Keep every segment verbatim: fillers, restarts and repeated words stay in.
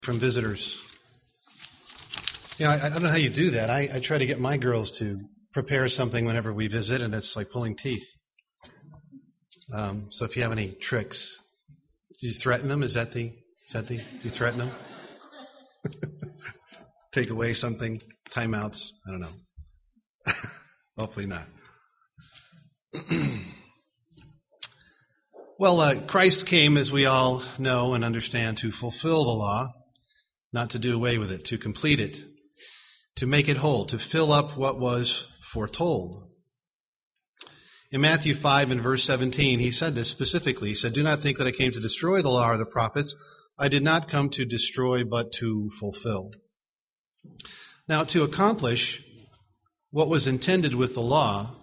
from visitors. You know, I, I don't know how you do that. I, I try to get my girls to prepare something whenever we visit, and it's like pulling teeth. Um, so if you have any tricks, do you threaten them? Is that the, is that the, you threaten them? Take away something, timeouts, I don't know. Hopefully not. Well, uh, Christ came, as we all know and understand, to fulfill the law, not to do away with it, to complete it, to make it whole, to fill up what was foretold. In Matthew five and verse seventeen, he said this specifically. He said, "Do not think that I came to destroy the law or the prophets. I did not come to destroy, but to fulfill." Now, to accomplish what was intended with the law,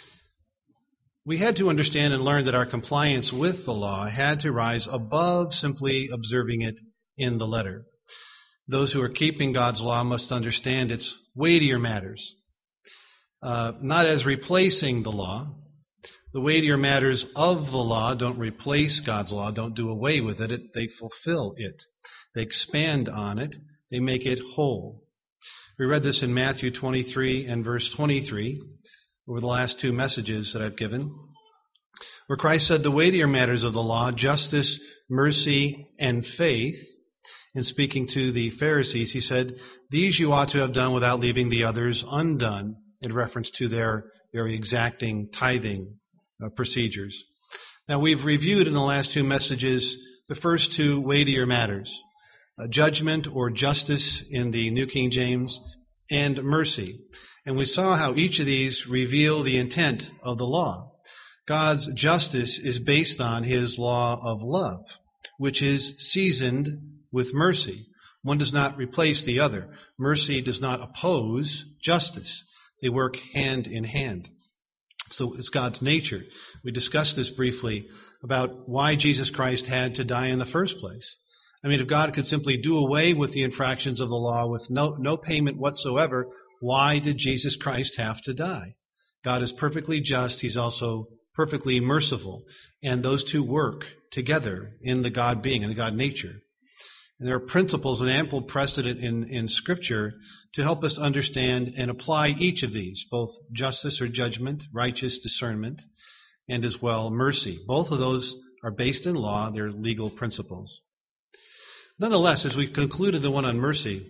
we had to understand and learn that our compliance with the law had to rise above simply observing it in the letter. Those who are keeping God's law must understand its weightier matters, uh, not as replacing the law. The weightier matters of the law don't replace God's law, don't do away with it. it. They fulfill it. They expand on it. They make it whole. We read this in Matthew twenty-three and verse twenty-three, over the last two messages that I've given, where Christ said the weightier matters of the law, justice, mercy, and faith. In speaking to the Pharisees, he said, "These you ought to have done without leaving the others undone," in reference to their very exacting tithing uh, procedures. Now, we've reviewed in the last two messages the first two weightier matters, uh, judgment or justice in the New King James, and mercy. And we saw how each of these reveal the intent of the law. God's justice is based on his law of love, which is seasoned with mercy. One does not replace the other. Mercy does not oppose justice. They work hand in hand. So it's God's nature. We discussed this briefly about why Jesus Christ had to die in the first place. I mean, if God could simply do away with the infractions of the law with no, no payment whatsoever, why did Jesus Christ have to die? God is perfectly just. He's also perfectly merciful. And those two work together in the God being, in the God nature. And there are principles and ample precedent in, in Scripture to help us understand and apply each of these, both justice or judgment, righteous discernment, and as well mercy. Both of those are based in law. They're legal principles. Nonetheless, as we concluded the one on mercy,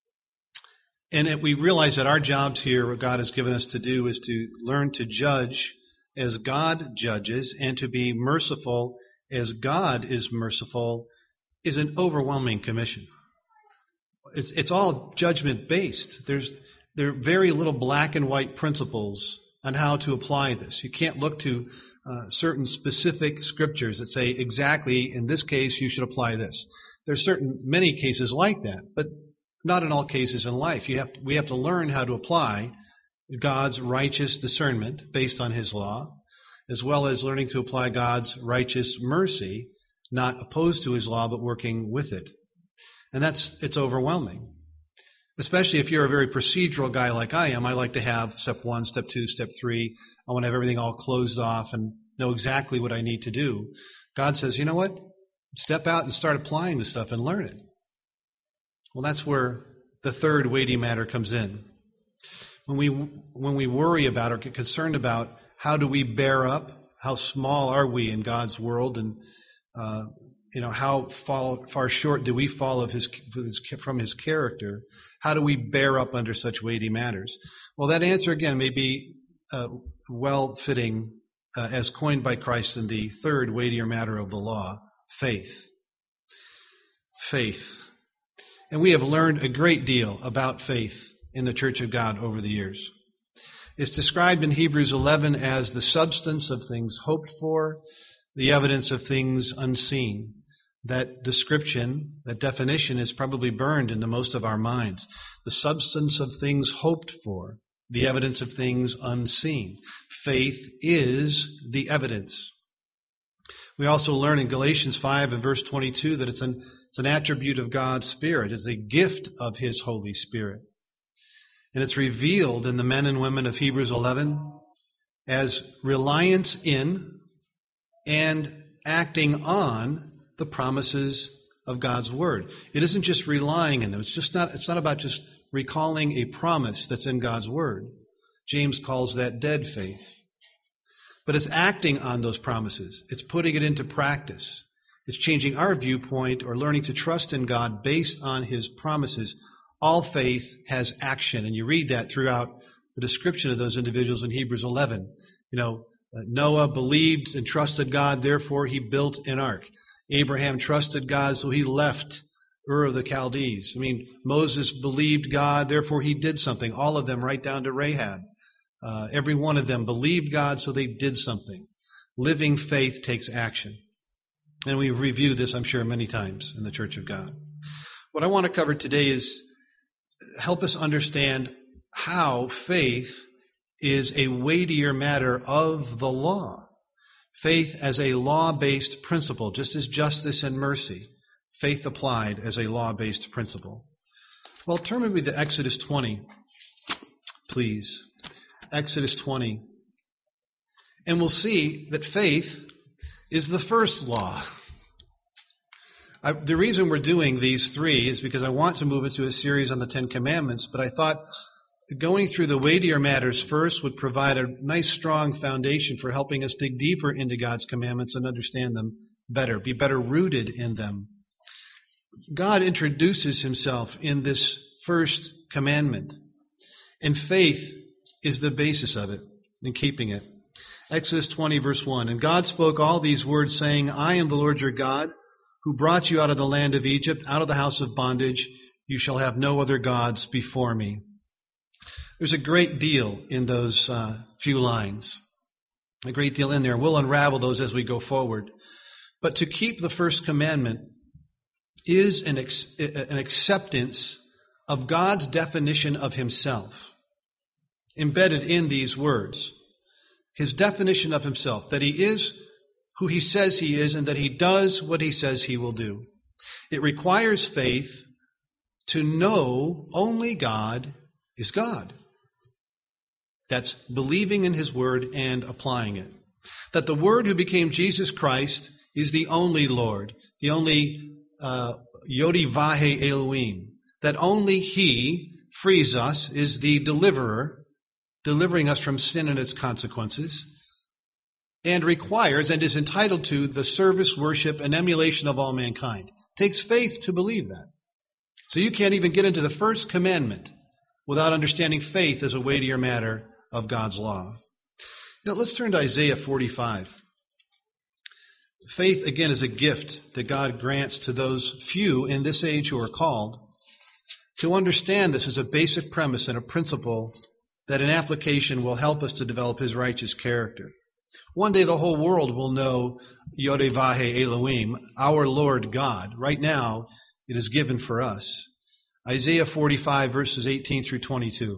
and we realize that our jobs here, what God has given us to do, is to learn to judge as God judges and to be merciful as God is merciful, is an overwhelming commission. It's, it's all judgment-based. There's there are very little black and white principles on how to apply this. You can't look to uh, certain specific scriptures that say exactly, in this case, you should apply this. There's certain many cases like that, but not in all cases in life. You have to, we have to learn how to apply God's righteous discernment based on his law, as well as learning to apply God's righteous mercy, not opposed to his law, but working with it. And that's, it's overwhelming. Especially if you're a very procedural guy like I am. I like to have step one, step two, step three. I want to have everything all closed off and know exactly what I need to do. God says, you know what? Step out and start applying the stuff and learn it. Well, that's where the third weighty matter comes in. When we, when we worry about or get concerned about how do we bear up, how small are we in God's world, and Uh, you know, how fall, far short do we fall of his, from his character? How do we bear up under such weighty matters? Well, that answer, again, may be uh, well-fitting uh, as coined by Christ in the third weightier matter of the law, faith. Faith. And we have learned a great deal about faith in the Church of God over the years. It's described in Hebrews eleven as the substance of things hoped for, the evidence of things unseen. That description, that definition is probably burned into most of our minds. The substance of things hoped for, the evidence of things unseen. Faith is the evidence. We also learn in Galatians five and verse twenty-two that it's an, it's an attribute of God's Spirit. It's a gift of his Holy Spirit. And it's revealed in the men and women of Hebrews eleven as reliance in and acting on the promises of God's Word. It isn't just relying in them. It's just not, it's not about just recalling a promise that's in God's Word. James calls that dead faith. But it's acting on those promises. It's putting it into practice. It's changing our viewpoint or learning to trust in God based on His promises. All faith has action, and you read that throughout the description of those individuals in Hebrews eleven. You know, Noah believed and trusted God, therefore he built an ark. Abraham trusted God, so he left Ur of the Chaldees. I mean, Moses believed God, therefore he did something. All of them, right down to Rahab. Uh, every one of them believed God, so they did something. Living faith takes action. And we've reviewed this, I'm sure, many times in the Church of God. What I want to cover today is help us understand how faith is a weightier matter of the law. Faith as a law-based principle, just as justice and mercy. Faith applied as a law-based principle. Well, turn with me to Exodus twenty, please. Exodus twenty. And we'll see that faith is the first law. I, the reason we're doing these three is because I want to move into a series on the Ten Commandments, but I thought going through the weightier matters first would provide a nice, strong foundation for helping us dig deeper into God's commandments and understand them better, be better rooted in them. God introduces Himself in this first commandment, and faith is the basis of it, in keeping it. Exodus twenty, verse one, And God spoke all these words, saying, I am the Lord your God, who brought you out of the land of Egypt, out of the house of bondage. You shall have no other gods before me. There's a great deal in those uh, few lines, a great deal in there. And we'll unravel those as we go forward. But to keep the first commandment is an, ex- an acceptance of God's definition of Himself, embedded in these words. His definition of Himself, that He is who He says He is and that He does what He says He will do. It requires faith to know only God is God. That's believing in His Word and applying it. That the Word who became Jesus Christ is the only Lord, the only uh, Yod-Vah Elohim. That only He frees us, is the deliverer, delivering us from sin and its consequences, and requires and is entitled to the service, worship, and emulation of all mankind. It takes faith to believe that. So you can't even get into the first commandment without understanding faith as a weightier matter of God's law. Now let's turn to Isaiah forty-five. Faith, again, is a gift that God grants to those few in this age who are called. To understand this is a basic premise and a principle that in application will help us to develop His righteous character. One day the whole world will know Yod-Vah Elohim, our Lord God. Right now, it is given for us. Isaiah forty-five, verses eighteen through twenty-two.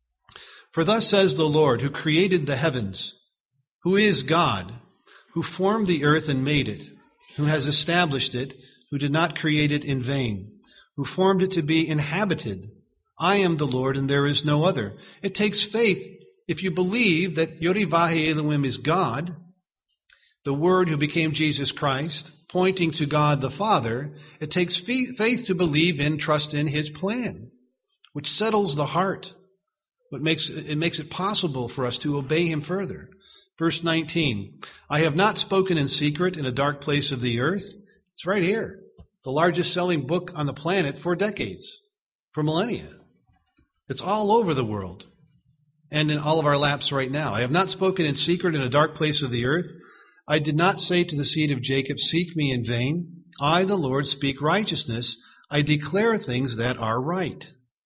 For thus says the Lord, who created the heavens, who is God, who formed the earth and made it, who has established it, who did not create it in vain, who formed it to be inhabited. I am the Lord, and there is no other. It takes faith. If you believe that Yod-Vah Elohim is God, the Word who became Jesus Christ, pointing to God the Father, it takes faith to believe in, trust in His plan, which settles the heart. What makes it makes it possible for us to obey Him further. Verse nineteen, I have not spoken in secret in a dark place of the earth. It's right here. The largest selling book on the planet for decades, for millennia. It's all over the world and in all of our laps right now. I have not spoken in secret in a dark place of the earth. I did not say to the seed of Jacob, seek me in vain. I, the Lord, speak righteousness. I declare things that are right.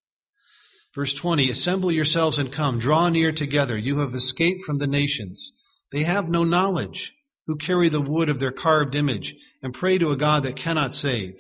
Verse twenty, assemble yourselves and come. Draw near together. You have escaped from the nations. They have no knowledge, who carry the wood of their carved image and pray to a God that cannot save.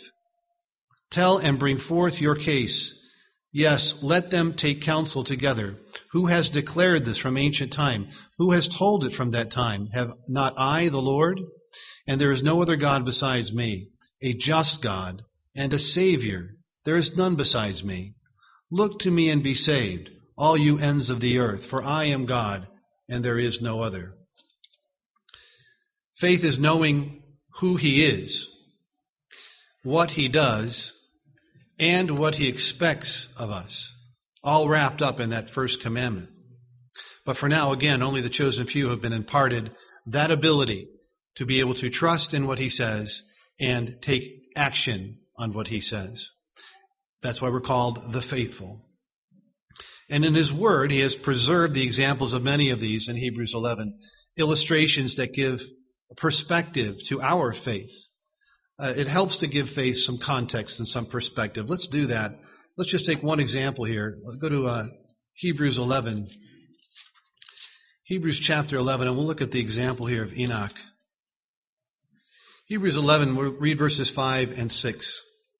Tell and bring forth your case. Yes, let them take counsel together. Who has declared this from ancient time? Who has told it from that time? Have not I, the Lord? And there is no other God besides me, a just God and a Savior. There is none besides me. Look to me and be saved, all you ends of the earth, for I am God, and there is no other. Faith is knowing who He is. what he does, and what he expects of us, all wrapped up in that first commandment. But for now, again, only the chosen few have been imparted that ability to be able to trust in what he says and take action on what he says. That's why we're called the faithful. And in his word, he has preserved the examples of many of these in Hebrews eleven, illustrations that give perspective to our faith. Uh, it helps to give faith some context and some perspective. Let's do that. Let's just take one example here. Let's go to uh, Hebrews eleven. Hebrews chapter eleven, and we'll look at the example here of Enoch. Hebrews eleven, we'll read verses five and six.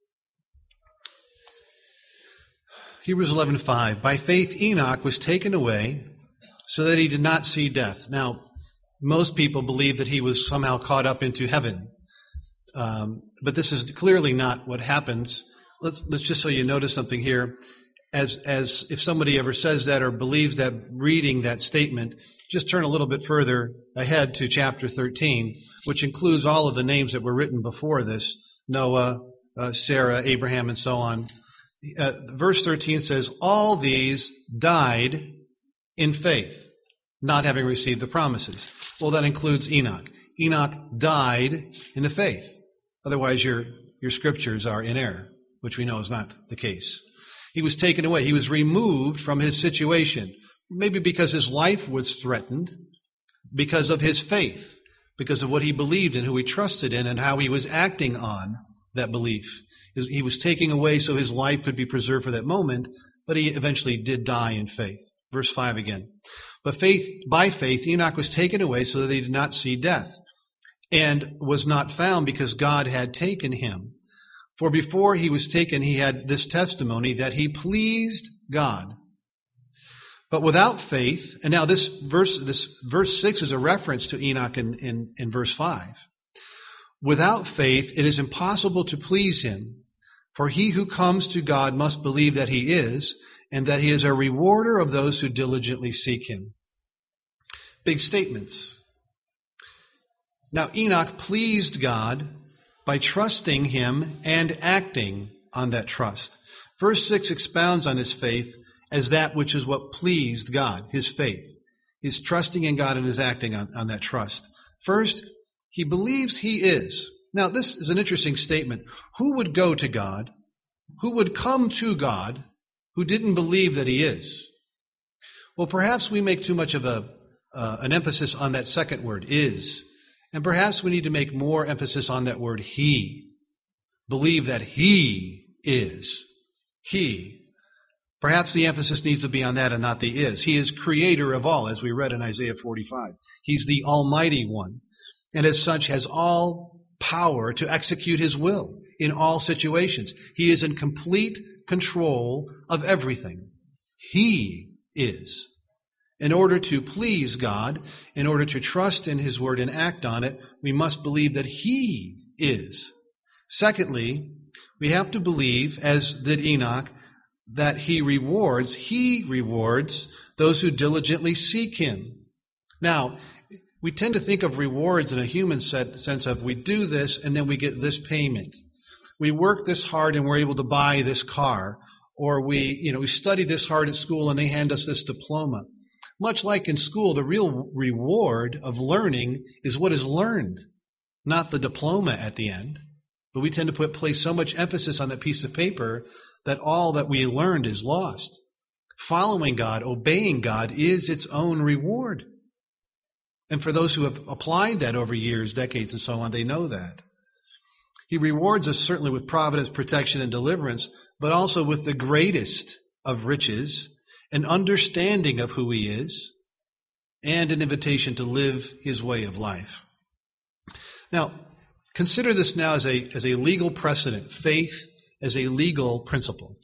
Hebrews eleven five. By faith Enoch was taken away so that he did not see death. Now, most people believe that he was somehow caught up into heaven. Um, but this is clearly not what happens. Let's, let's just so you notice something here. As, as if somebody ever says that or believes that reading that statement, just turn a little bit further ahead to chapter thirteen, which includes all of the names that were written before this, Noah, uh, Sarah, Abraham, and so on. Uh, verse thirteen says, all these died in faith, not having received the promises. Well, that includes Enoch. Enoch died in the faith. Otherwise, your, your scriptures are in error, which we know is not the case. He was taken away. He was removed from his situation, maybe because his life was threatened, because of his faith, because of what he believed in, who he trusted in, and how he was acting on that belief. He was taken away so his life could be preserved for that moment, but he eventually did die in faith. Verse five again. But faith, by faith, Enoch was taken away so that he did not see death, and was not found because God had taken him. For before he was taken, he had this testimony that he pleased God. But without faith, and now this verse, this verse six is a reference to Enoch in, in, in verse five. Without faith, it is impossible to please him. For he who comes to God must believe that he is, and that he is a rewarder of those who diligently seek him. Big statements. Now, Enoch pleased God by trusting him and acting on that trust. Verse six expounds on his faith as that which is what pleased God, his faith. His trusting in God and his acting on, on that trust. First, he believes he is. Now, this is an interesting statement. Who would go to God? Who would come to God who didn't believe that he is? Well, perhaps we make too much of a uh, an emphasis on that second word, is. And perhaps we need to make more emphasis on that word, he. Believe that he is. He. Perhaps the emphasis needs to be on that and not the is. He is creator of all, as we read in Isaiah forty-five. He's the Almighty One, and as such has all power to execute his will in all situations. He is in complete control of everything. He is. In order to please God, in order to trust in his word and act on it, we must believe that he is. Secondly, we have to believe, as did Enoch, that he rewards, he rewards those who diligently seek him. Now, we tend to think of rewards in a human sense of we do this and then we get this payment. We work this hard and we're able to buy this car. Or we, you know, we study this hard at school and they hand us this diploma. Much like in school, the real reward of learning is what is learned, not the diploma at the end. But we tend to put place so much emphasis on that piece of paper that all that we learned is lost. Following God, obeying God is its own reward. And for those who have applied that over years, decades, and so on, they know that. He rewards us certainly with providence, protection, and deliverance, but also with the greatest of riches, an understanding of who he is, and an invitation to live his way of life. Now, consider this now as a, as a legal precedent, faith as a legal principle.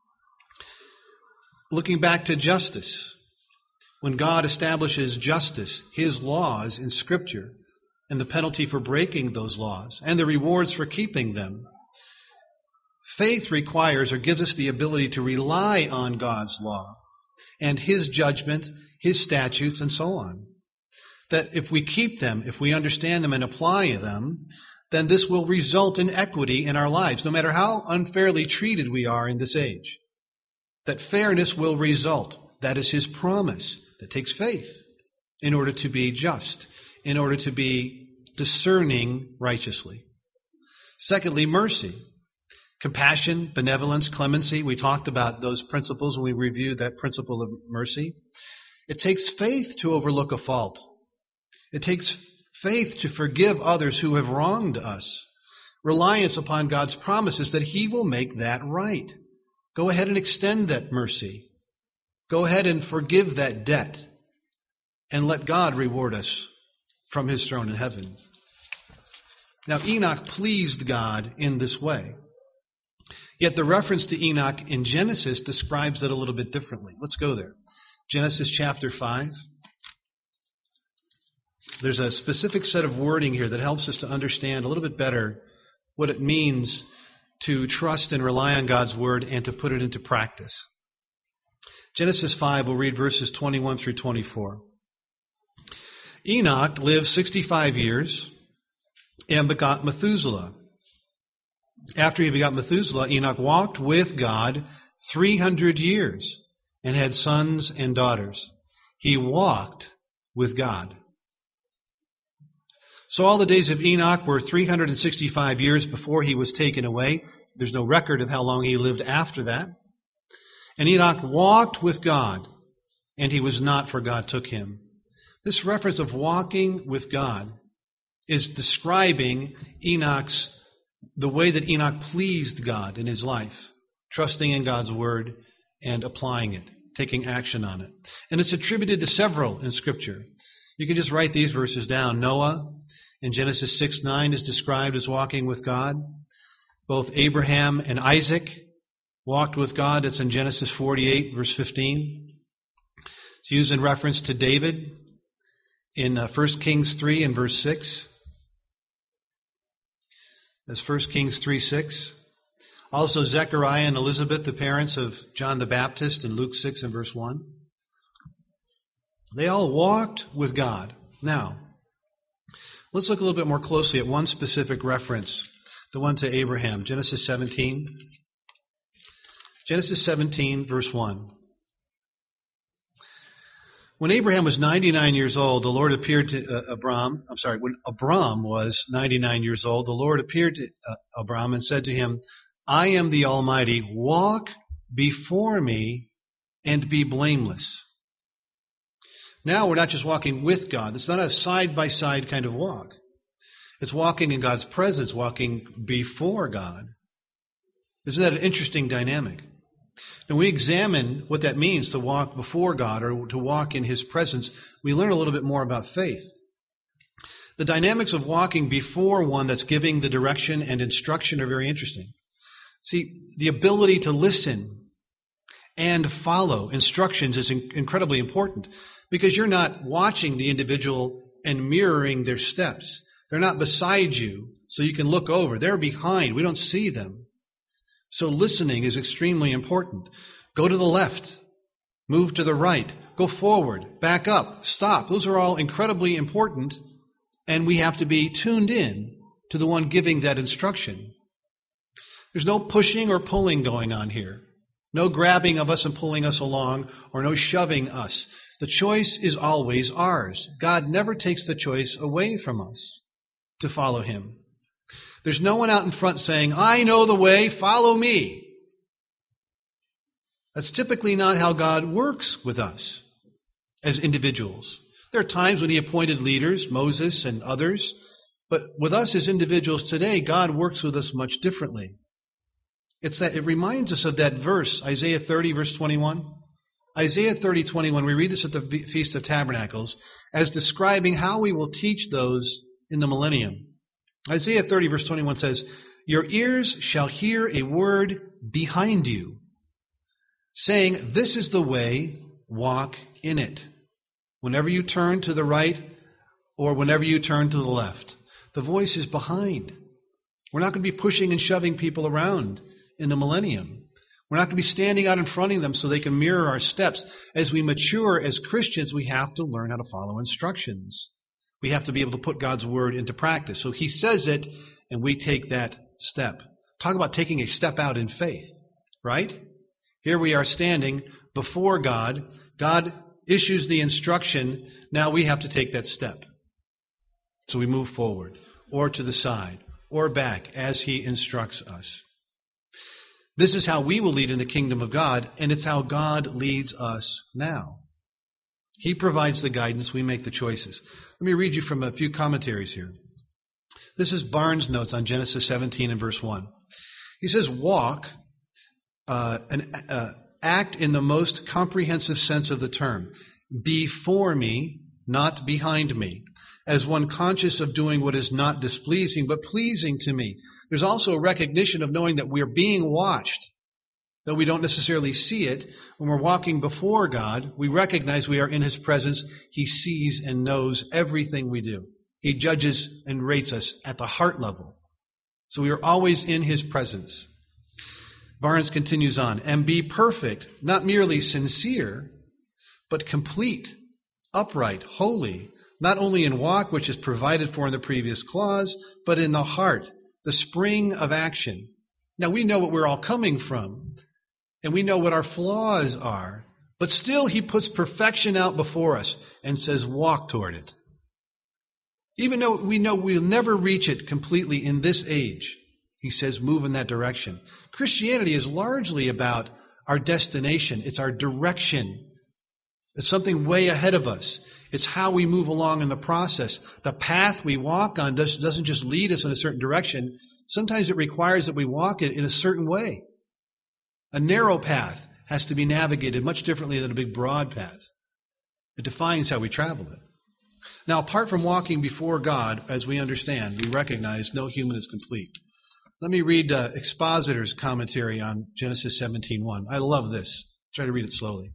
Looking back to justice, when God establishes justice, his laws in Scripture, and the penalty for breaking those laws, and the rewards for keeping them, faith requires or gives us the ability to rely on God's law and his judgment, his statutes, and so on. That if we keep them, if we understand them and apply them, then this will result in equity in our lives, no matter how unfairly treated we are in this age. That fairness will result. That is his promise. That takes faith in order to be just, in order to be discerning righteously. Secondly, mercy. Compassion, benevolence, clemency. We talked about those principles when we reviewed that principle of mercy. It takes faith to overlook a fault. It takes faith to forgive others who have wronged us. Reliance upon God's promises that he will make that right. Go ahead and extend that mercy. Go ahead and forgive that debt. And let God reward us from his throne in heaven. Now, Enoch pleased God in this way. Yet the reference to Enoch in Genesis describes it a little bit differently. Let's go there. Genesis chapter five. There's a specific set of wording here that helps us to understand a little bit better what it means to trust and rely on God's word and to put it into practice. Genesis five, we'll read verses twenty-one through twenty-four. Enoch lived sixty-five years and begot Methuselah. After he begot Methuselah, Enoch walked with God three hundred years and had sons and daughters. He walked with God. So all the days of Enoch were three hundred sixty-five years before he was taken away. There's no record of how long he lived after that. And Enoch walked with God, and he was not, for God took him. This reference of walking with God is describing Enoch's, the way that Enoch pleased God in his life, trusting in God's word and applying it, taking action on it. And it's attributed to several in Scripture. You can just write these verses down. Noah in Genesis six nine is described as walking with God. Both Abraham and Isaac walked with God. It's in Genesis forty-eight, verse fifteen. It's used in reference to David in uh, First Kings three and verse six. That's First Kings three six. Also Zechariah and Elizabeth, the parents of John the Baptist, in Luke six and verse one. They all walked with God. Now, let's look a little bit more closely at one specific reference, the one to Abraham, Genesis seventeen. Genesis seventeen, verse one. When Abraham was ninety-nine years old, the Lord appeared to uh, Abram. I'm sorry, when Abram was ninety-nine years old, the Lord appeared to uh, Abram and said to him, I am the Almighty. Walk before me and be blameless. Now we're not just walking with God. It's not a side-by-side kind of walk. It's walking in God's presence, walking before God. Isn't that an interesting dynamic? And we examine what that means to walk before God or to walk in his presence. We learn a little bit more about faith. The dynamics of walking before one that's giving the direction and instruction are very interesting. See, the ability to listen and follow instructions is in- incredibly important because you're not watching the individual and mirroring their steps. They're not beside you so you can look over. They're behind. We don't see them. So listening is extremely important. Go to the left. Move to the right. Go forward. Back up. Stop. Those are all incredibly important, and we have to be tuned in to the one giving that instruction. There's no pushing or pulling going on here. No grabbing of us and pulling us along, or no shoving us. The choice is always ours. God never takes the choice away from us to follow him. There's no one out in front saying, I know the way, follow me. That's typically not how God works with us as individuals. There are times when he appointed leaders, Moses and others, but with us as individuals today, God works with us much differently. It's that it reminds us of that verse, Isaiah thirty, verse twenty-one. Isaiah thirty, twenty-one, we read this at the Feast of Tabernacles as describing how we will teach those in the millennium. Isaiah thirty, verse twenty-one says, Your ears shall hear a word behind you, saying, This is the way, walk in it. Whenever you turn to the right or whenever you turn to the left. The voice is behind. We're not going to be pushing and shoving people around in the millennium. We're not going to be standing out in front of them so they can mirror our steps. As we mature as Christians, we have to learn how to follow instructions. We have to be able to put God's word into practice. So he says it, and we take that step. Talk about taking a step out in faith, right? Here we are standing before God. God issues the instruction. Now we have to take that step. So we move forward, or to the side, or back as He instructs us. This is how we will lead in the kingdom of God, and it's how God leads us now. He provides the guidance, we make the choices. Let me read you from a few commentaries here. This is Barnes' notes on Genesis seventeen and verse one. He says, walk, uh, an uh, act in the most comprehensive sense of the term. Before me, not behind me. As one conscious of doing what is not displeasing, but pleasing to me. There's also a recognition of knowing that we're being watched. Though we don't necessarily see it, when we're walking before God, we recognize we are in His presence. He sees and knows everything we do. He judges and rates us at the heart level. So we are always in His presence. Barnes continues on, and be perfect, not merely sincere, but complete, upright, holy, not only in walk, which is provided for in the previous clause, but in the heart, the spring of action. Now we know what we're all coming from, and we know what our flaws are, but still He puts perfection out before us and says, walk toward it. Even though we know we'll never reach it completely in this age, He says, move in that direction. Christianity is largely about our destination. It's our direction. It's something way ahead of us. It's how we move along in the process. The path we walk on doesn't just lead us in a certain direction. Sometimes it requires that we walk it in a certain way. A narrow path has to be navigated much differently than a big broad path. It defines how we travel it. Now, apart from walking before God, as we understand, we recognize no human is complete. Let me read uh, Expositor's commentary on Genesis seventeen one. I love this. Try to read it slowly.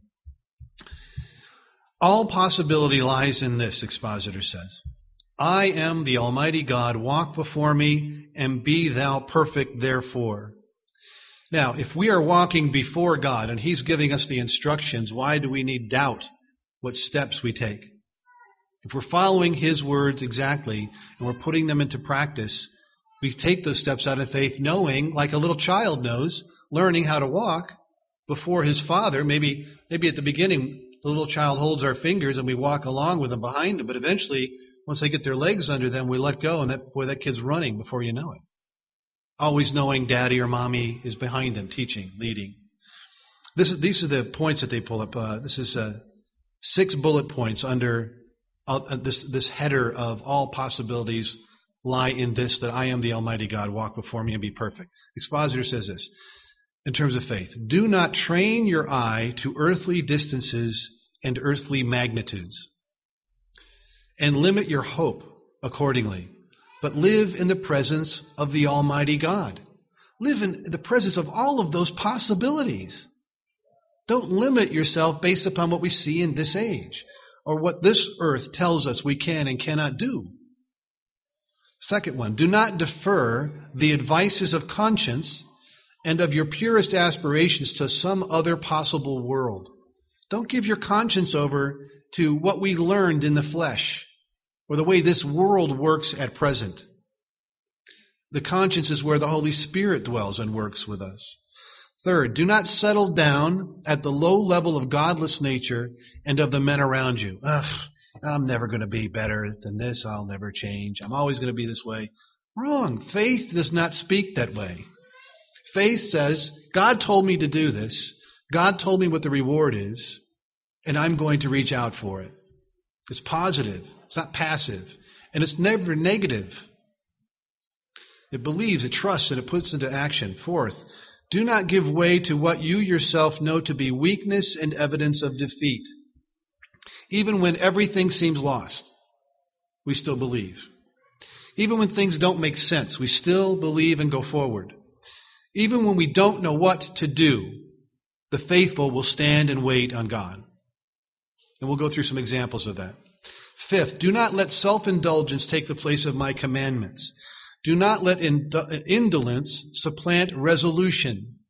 All possibility lies in this, Expositor says. I am the Almighty God. Walk before me, and be thou perfect therefore. Now, if we are walking before God, and He's giving us the instructions, why do we need doubt what steps we take? If we're following His words exactly, and we're putting them into practice, we take those steps out of faith, knowing, like a little child knows, learning how to walk before his father. Maybe, maybe at the beginning, the little child holds our fingers and we walk along with them behind them. But eventually, once they get their legs under them, we let go, and that boy, that kid's running before you know it. Always knowing daddy or mommy is behind them, teaching, leading. This is, these are the points that they pull up. Uh, this is uh, six bullet points under uh, this, this header of all possibilities lie in this, that I am the Almighty God. Walk before me and be perfect. Expositor says this. In terms of faith, do not train your eye to earthly distances and earthly magnitudes, and limit your hope accordingly, but live in the presence of the Almighty God. Live in the presence of all of those possibilities. Don't limit yourself based upon what we see in this age, or what this earth tells us we can and cannot do. Second one, do not defer the advices of conscience and of your purest aspirations to some other possible world. Don't give your conscience over to what we learned in the flesh or the way this world works at present. The conscience is where the Holy Spirit dwells and works with us. Third, do not settle down at the low level of godless nature and of the men around you. Ugh, I'm never going to be better than this. I'll never change. I'm always going to be this way. Wrong. Faith does not speak that way. Faith says, God told me to do this. God told me what the reward is, and I'm going to reach out for it. It's positive. It's not passive. And it's never negative. It believes, it trusts, and it puts into action. Fourth, do not give way to what you yourself know to be weakness and evidence of defeat. Even when everything seems lost, we still believe. Even when things don't make sense, we still believe and go forward. Even when we don't know what to do, the faithful will stand and wait on God. And we'll go through some examples of that. Fifth, do not let self-indulgence take the place of my commandments. Do not let indolence supplant resolution.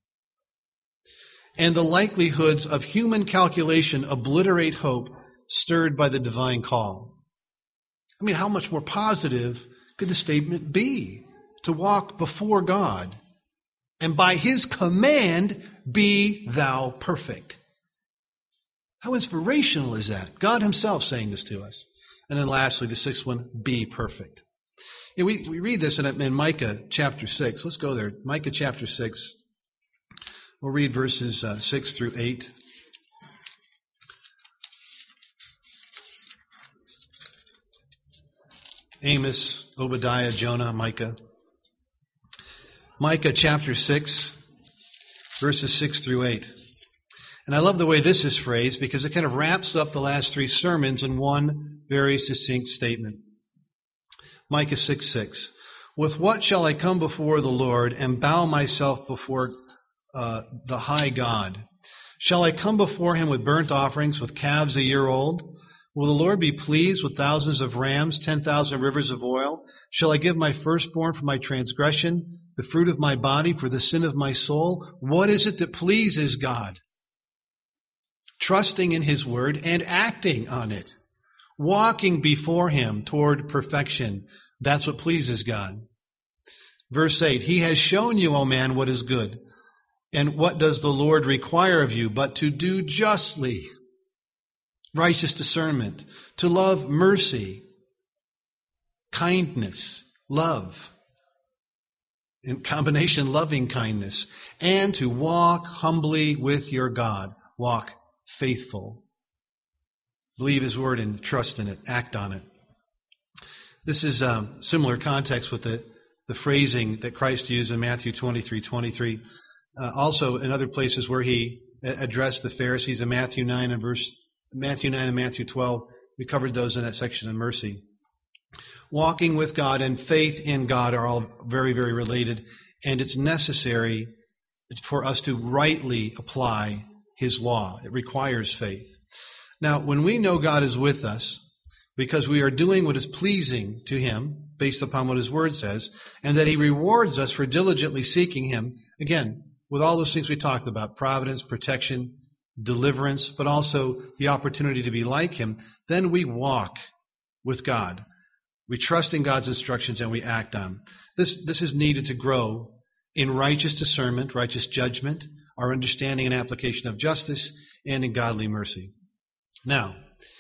And the likelihoods of human calculation obliterate hope stirred by the divine call. I mean, how much more positive could the statement be? to walk before God, and by His command, be thou perfect. How inspirational is that? God Himself saying this to us. And then lastly, the sixth one, be perfect. Yeah, we, we read this in, in Micah chapter six. Let's go there. Micah chapter six. We'll read verses uh, six through eight. Amos, Obadiah, Jonah, Micah. Micah chapter six, verses six through eight. And I love the way this is phrased because it kind of wraps up the last three sermons in one very succinct statement. Micah six six. With what shall I come before the Lord and bow myself before uh, the high God? Shall I come before Him with burnt offerings, with calves a year old? Will the Lord be pleased with thousands of rams, ten thousand rivers of oil? Shall I give my firstborn for my transgression, the fruit of my body for the sin of my soul? What is it that pleases God? Trusting in His word and acting on it. Walking before Him toward perfection. That's what pleases God. Verse eight, He has shown you, O man, what is good. And what does the Lord require of you but to do justly? Righteous discernment, to love mercy, kindness, love, in combination loving kindness, and to walk humbly with your God. Walk faithful. Believe His word and trust in it. Act on it. This is a similar context with the, the phrasing that Christ used in Matthew twenty-three twenty-three. Uh, also in other places where He addressed the Pharisees in Matthew nine and verse Matthew nine and Matthew twelve, we covered those in that section on mercy. Walking with God and faith in God are all very, very related, and it's necessary for us to rightly apply His law. It requires faith. Now, when we know God is with us, because we are doing what is pleasing to Him, based upon what His Word says, and that He rewards us for diligently seeking Him, again, with all those things we talked about, providence, protection, deliverance, but also the opportunity to be like Him, then we walk with God. We trust in God's instructions and we act on them. This, this is needed to grow in righteous discernment, righteous judgment, our understanding and application of justice, and in godly mercy. Now,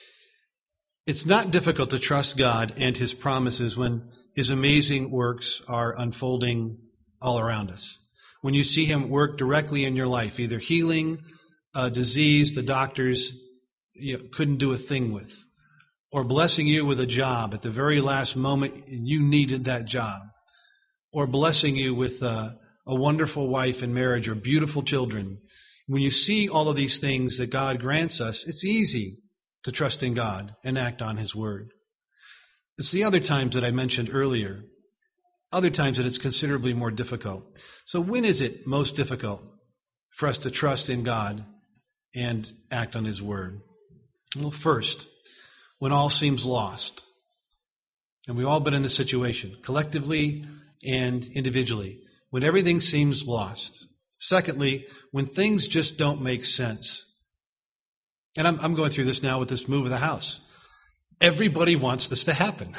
it's not difficult to trust God and His promises when His amazing works are unfolding all around us. When you see Him work directly in your life, either healing a disease the doctors you know, couldn't do a thing with, or blessing you with a job at the very last moment you needed that job, or blessing you with a, a wonderful wife in marriage or beautiful children. When you see all of these things that God grants us, it's easy to trust in God and act on His word. It's the other times that I mentioned earlier, other times that it's considerably more difficult. So when is it most difficult for us to trust in God and act on His word? Well, first, when all seems lost. And we've all been in this situation, collectively and individually, when everything seems lost. Secondly, when things just don't make sense. And I'm, I'm going through this now with this move of the house. Everybody wants this to happen.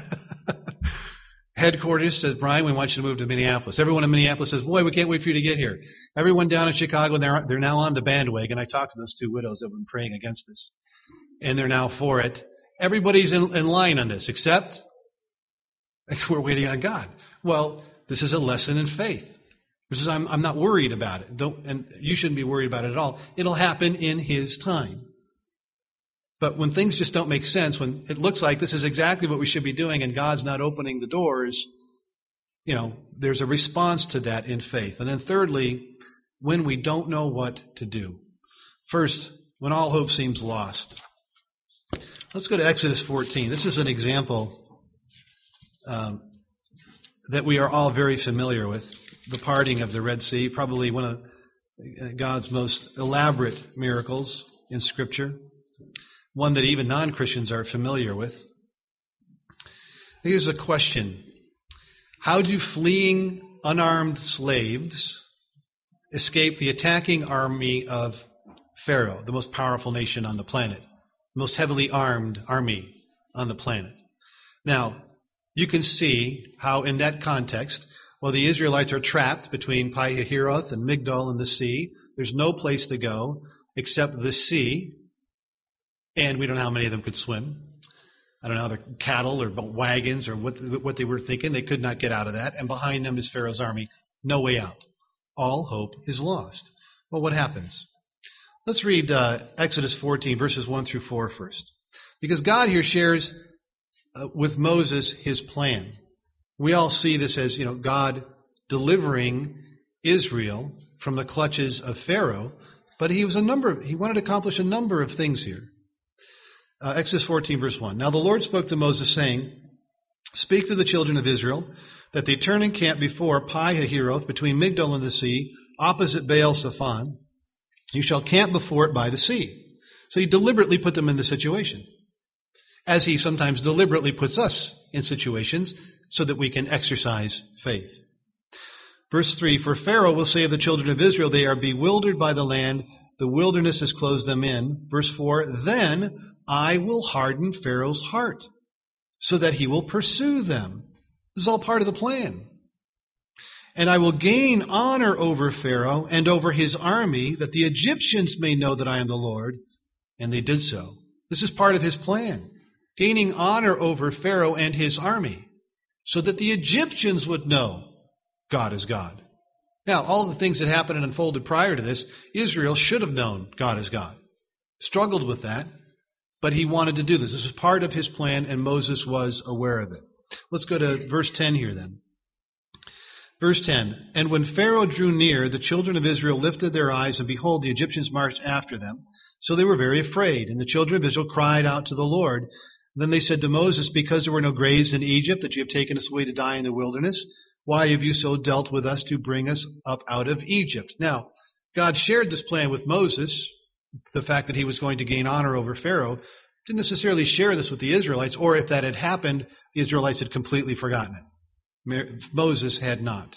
Headquarters says, Brian, we want you to move to Minneapolis. Everyone in Minneapolis says, boy, we can't wait for you to get here. Everyone down in Chicago, they're, they're now on the bandwagon. I talked to those two widows that have been praying against this. And they're now for it. Everybody's in, in line on this, except we're waiting on God. Well, this is a lesson in faith. This is, I'm, I'm not worried about it. Don't, and you shouldn't be worried about it at all. It'll happen in His time. But when things just don't make sense, when it looks like this is exactly what we should be doing and God's not opening the doors, you know, there's a response to that in faith. And then thirdly, when we don't know what to do. First, when all hope seems lost. Let's go to Exodus fourteen. This is an example um, that we are all very familiar with. The parting of the Red Sea, probably one of God's most elaborate miracles in Scripture. One that even non-Christians are familiar with. Here's a question. How do fleeing unarmed slaves escape the attacking army of Pharaoh, the most powerful nation on the planet, the most heavily armed army on the planet? Now, you can see how in that context, Well, the Israelites are trapped between Pi-hahiroth and Migdol and the sea. There's no place to go except the sea. And we don't know how many of them could swim. I don't know, their cattle or wagons or what, what they were thinking. They could not get out of that. And behind them is Pharaoh's army. No way out. All hope is lost. Well, what happens? Let's read uh, Exodus fourteen, verses one through four first. Because God here shares uh, with Moses his plan. We all see this as, you know, God delivering Israel from the clutches of Pharaoh, but he was a number. He wanted to accomplish a number of things here. Uh, Exodus fourteen, verse one. Now the Lord spoke to Moses, saying, "Speak to the children of Israel that they turn and camp before Pi-hahiroth, between Migdol and the sea, opposite Baal-Zephon. You shall camp before it by the sea." So he deliberately put them in the situation, as he sometimes deliberately puts us in situations so that we can exercise faith. Verse three, "For Pharaoh will say of the children of Israel, they are bewildered by the land, the wilderness has closed them in." Verse four, "Then I will harden Pharaoh's heart, so that he will pursue them." This is all part of the plan. "And I will gain honor over Pharaoh and over his army, that the Egyptians may know that I am the Lord." And they did so. This is part of his plan. Gaining honor over Pharaoh and his army, so that the Egyptians would know God is God. Now, all the things that happened and unfolded prior to this, Israel should have known God is God. Struggled with that, but he wanted to do this. This was part of his plan, and Moses was aware of it. Let's go to verse ten here then. Verse ten, "And when Pharaoh drew near, the children of Israel lifted their eyes, and behold, the Egyptians marched after them. So they were very afraid, and the children of Israel cried out to the Lord. Then they said to Moses, 'Because there were no graves in Egypt, that you have taken us away to die in the wilderness, why have you so dealt with us to bring us up out of Egypt?'" Now, God shared this plan with Moses, the fact that he was going to gain honor over Pharaoh. Didn't necessarily share this with the Israelites, or if that had happened, the Israelites had completely forgotten it. Moses had not.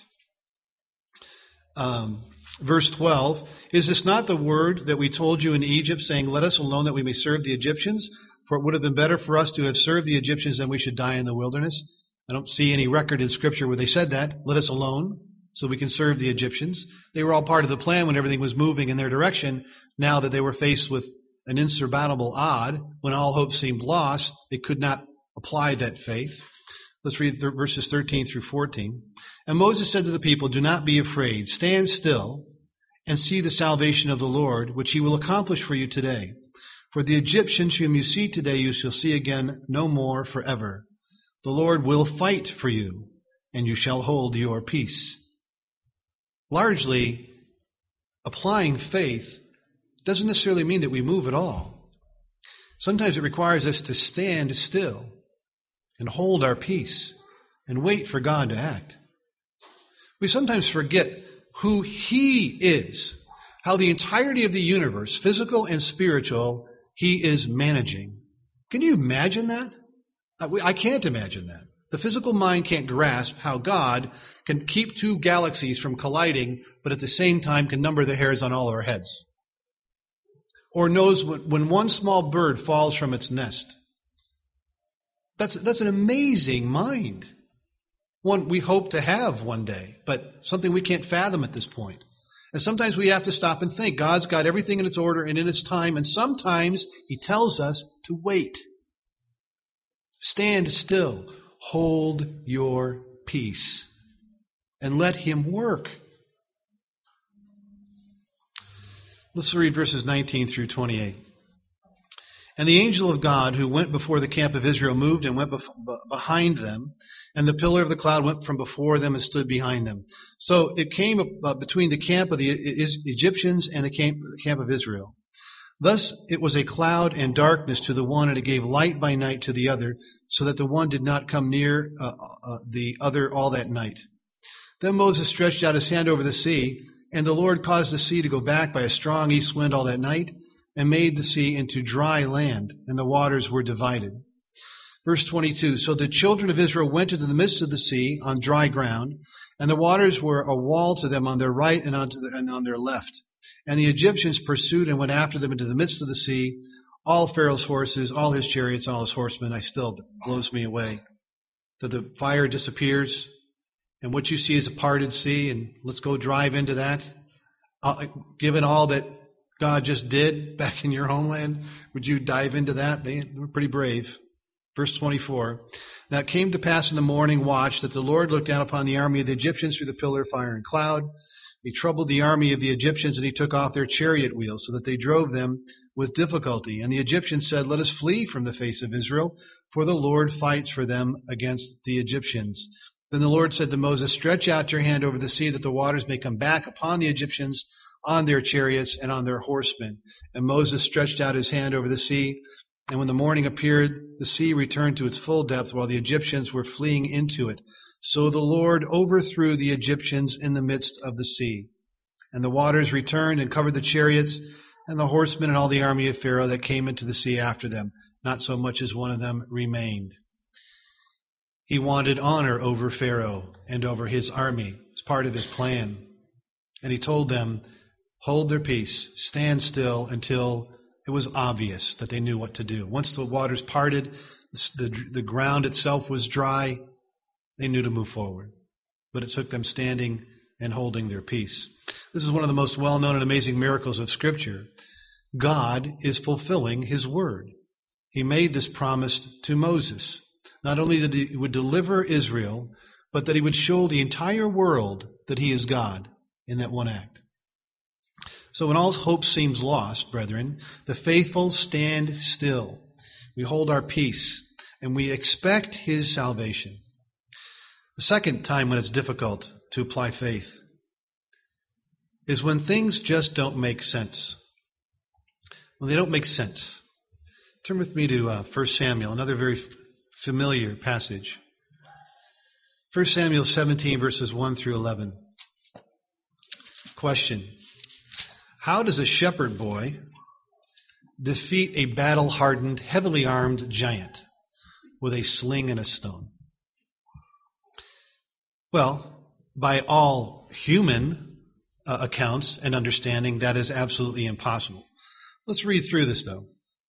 Um, verse twelve, "Is this not the word that we told you in Egypt, saying, 'Let us alone that we may serve the Egyptians'? For it would have been better for us to have served the Egyptians than we should die in the wilderness." I don't see any record in Scripture where they said that. Let us alone so we can serve the Egyptians. They were all part of the plan when everything was moving in their direction. Now that they were faced with an insurmountable odd, when all hope seemed lost, they could not apply that faith. Let's read th- verses thirteen through fourteen. "And Moses said to the people, 'Do not be afraid. Stand still and see the salvation of the Lord, which he will accomplish for you today. For the Egyptians whom you see today you shall see again no more forever. The Lord will fight for you, and you shall hold your peace.'" Largely, applying faith doesn't necessarily mean that we move at all. Sometimes it requires us to stand still and hold our peace and wait for God to act. We sometimes forget who He is, how the entirety of the universe, physical and spiritual, He is managing. Can you imagine that? I can't imagine that. The physical mind can't grasp how God can keep two galaxies from colliding, but at the same time can number the hairs on all of our heads. Or knows when one small bird falls from its nest. That's, that's an amazing mind. One we hope to have one day, but something we can't fathom at this point. And sometimes we have to stop and think. God's got everything in its order and in its time, and sometimes He tells us to wait. Stand still. Hold your peace. And let Him work. Let's read verses nineteen through twenty-eight. "And the angel of God who went before the camp of Israel moved and went bef- behind them, and the pillar of the cloud went from before them and stood behind them." So it came uh, between the camp of the Egyptians and the camp, the camp of Israel. "Thus it was a cloud and darkness to the one, and it gave light by night to the other, so that the one did not come near uh, uh, the other all that night. Then Moses stretched out his hand over the sea, and the Lord caused the sea to go back by a strong east wind all that night, and made the sea into dry land, and the waters were divided." Verse twenty-two, "So the children of Israel went into the midst of the sea on dry ground, and the waters were a wall to them on their right and on, to the, and on their left. And the Egyptians pursued and went after them into the midst of the sea, all Pharaoh's horses, all his chariots, all his horsemen." I still, it blows me away that the fire disappears and what you see is a parted sea, and let's go drive into that? Uh, given all that God just did back in your homeland, would you dive into that? They were pretty brave. Verse twenty-four. Now it came to pass in the morning watch that the Lord looked down upon the army of the Egyptians through the pillar of fire and cloud. He troubled the army of the Egyptians, and he took off their chariot wheels, so that they drove them with difficulty. And the Egyptians said, Let us flee from the face of Israel, for the Lord fights for them against the Egyptians. Then the Lord said to Moses, Stretch out your hand over the sea, that the waters may come back upon the Egyptians, on their chariots, and on their horsemen. And Moses stretched out his hand over the sea, and when the morning appeared, the sea returned to its full depth, while the Egyptians were fleeing into it. So the Lord overthrew the Egyptians in the midst of the sea. And the waters returned and covered the chariots and the horsemen and all the army of Pharaoh that came into the sea after them. Not so much as one of them remained. He wanted honor over Pharaoh and over his army. It's part of his plan. And he told them, hold their peace, stand still until it was obvious that they knew what to do. Once the waters parted, the, the ground itself was dry, they knew to move forward. But it took them standing and holding their peace. This is one of the most well-known and amazing miracles of Scripture. God is fulfilling His word. He made this promise to Moses. Not only that He would deliver Israel, but that He would show the entire world that He is God in that one act. So when all hope seems lost, brethren, the faithful stand still. We hold our peace, and we expect His salvation. The second time when it's difficult to apply faith is when things just don't make sense. When they don't make sense. Turn with me to uh, First Samuel, another very f- familiar passage. First Samuel seventeen, verses one through eleven. Question. How does a shepherd boy defeat a battle-hardened, heavily armed giant with a sling and a stone? Well, by all human uh, accounts and understanding, that is absolutely impossible. Let's read through this, though.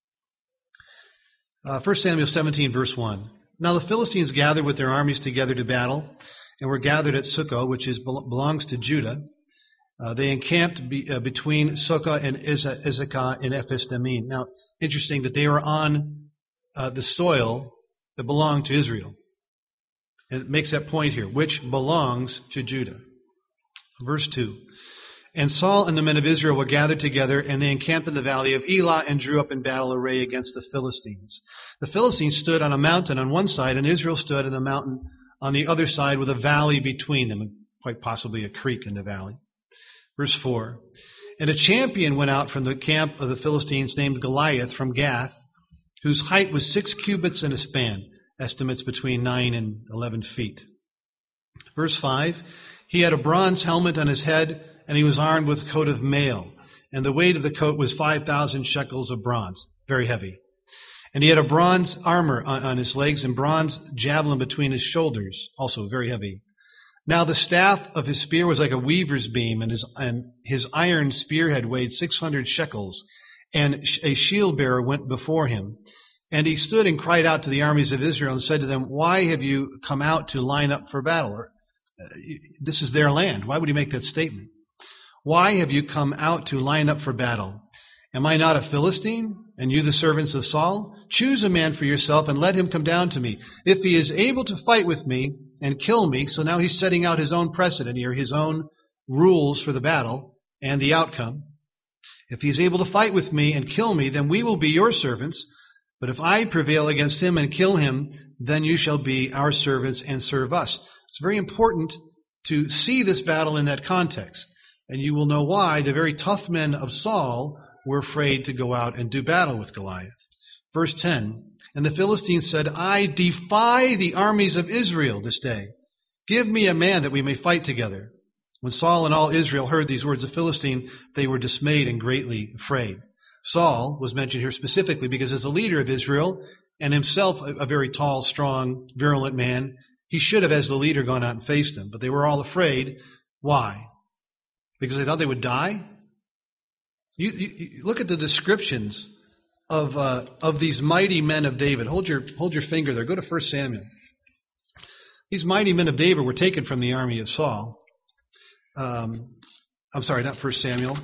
Uh, First Samuel seventeen, verse one. Now the Philistines gathered with their armies together to battle, and were gathered at Succoth, which is belongs to Judah. Uh, they encamped be, uh, between Succoth and Azekah in Ephes-dammim. Now, interesting that they were on uh, the soil that belonged to Israel. And it makes that point here, which belongs to Judah. Verse two. And Saul and the men of Israel were gathered together, and they encamped in the valley of Elah and drew up in battle array against the Philistines. The Philistines stood on a mountain on one side, and Israel stood on a mountain on the other side with a valley between them, and quite possibly a creek in the valley. Verse four. And a champion went out from the camp of the Philistines named Goliath from Gath, whose height was six cubits and a span, estimates between nine and eleven feet. Verse five. He had a bronze helmet on his head, and he was armed with a coat of mail. And the weight of the coat was five thousand shekels of bronze, very heavy. And he had a bronze armor on, on his legs and bronze javelin between his shoulders, also very heavy. Now the staff of his spear was like a weaver's beam, and his, and his iron spearhead weighed six hundred shekels. And a shield bearer went before him. And he stood and cried out to the armies of Israel and said to them, Why have you come out to line up for battle? Uh, this is their land. Why would he make that statement? Why have you come out to line up for battle? Am I not a Philistine, and you the servants of Saul? Choose a man for yourself and let him come down to me. If he is able to fight with me and kill me, so now he's setting out his own precedent here, his own rules for the battle and the outcome. If he's able to fight with me and kill me, then we will be your servants. But if I prevail against him and kill him, then you shall be our servants and serve us. It's very important to see this battle in that context. And you will know why the very tough men of Saul were afraid to go out and do battle with Goliath. Verse ten, and the Philistines said, I defy the armies of Israel this day. Give me a man that we may fight together. When Saul and all Israel heard these words of Philistine, they were dismayed and greatly afraid. Saul was mentioned here specifically because as the leader of Israel and himself a, a very tall, strong, virulent man, he should have, as the leader, gone out and faced them. But they were all afraid. Why? Because they thought they would die? You, you, you look at the descriptions of uh, of these mighty men of David. Hold your hold your finger there. Go to First Samuel. These mighty men of David were taken from the army of Saul. Um, I'm sorry, not First Samuel.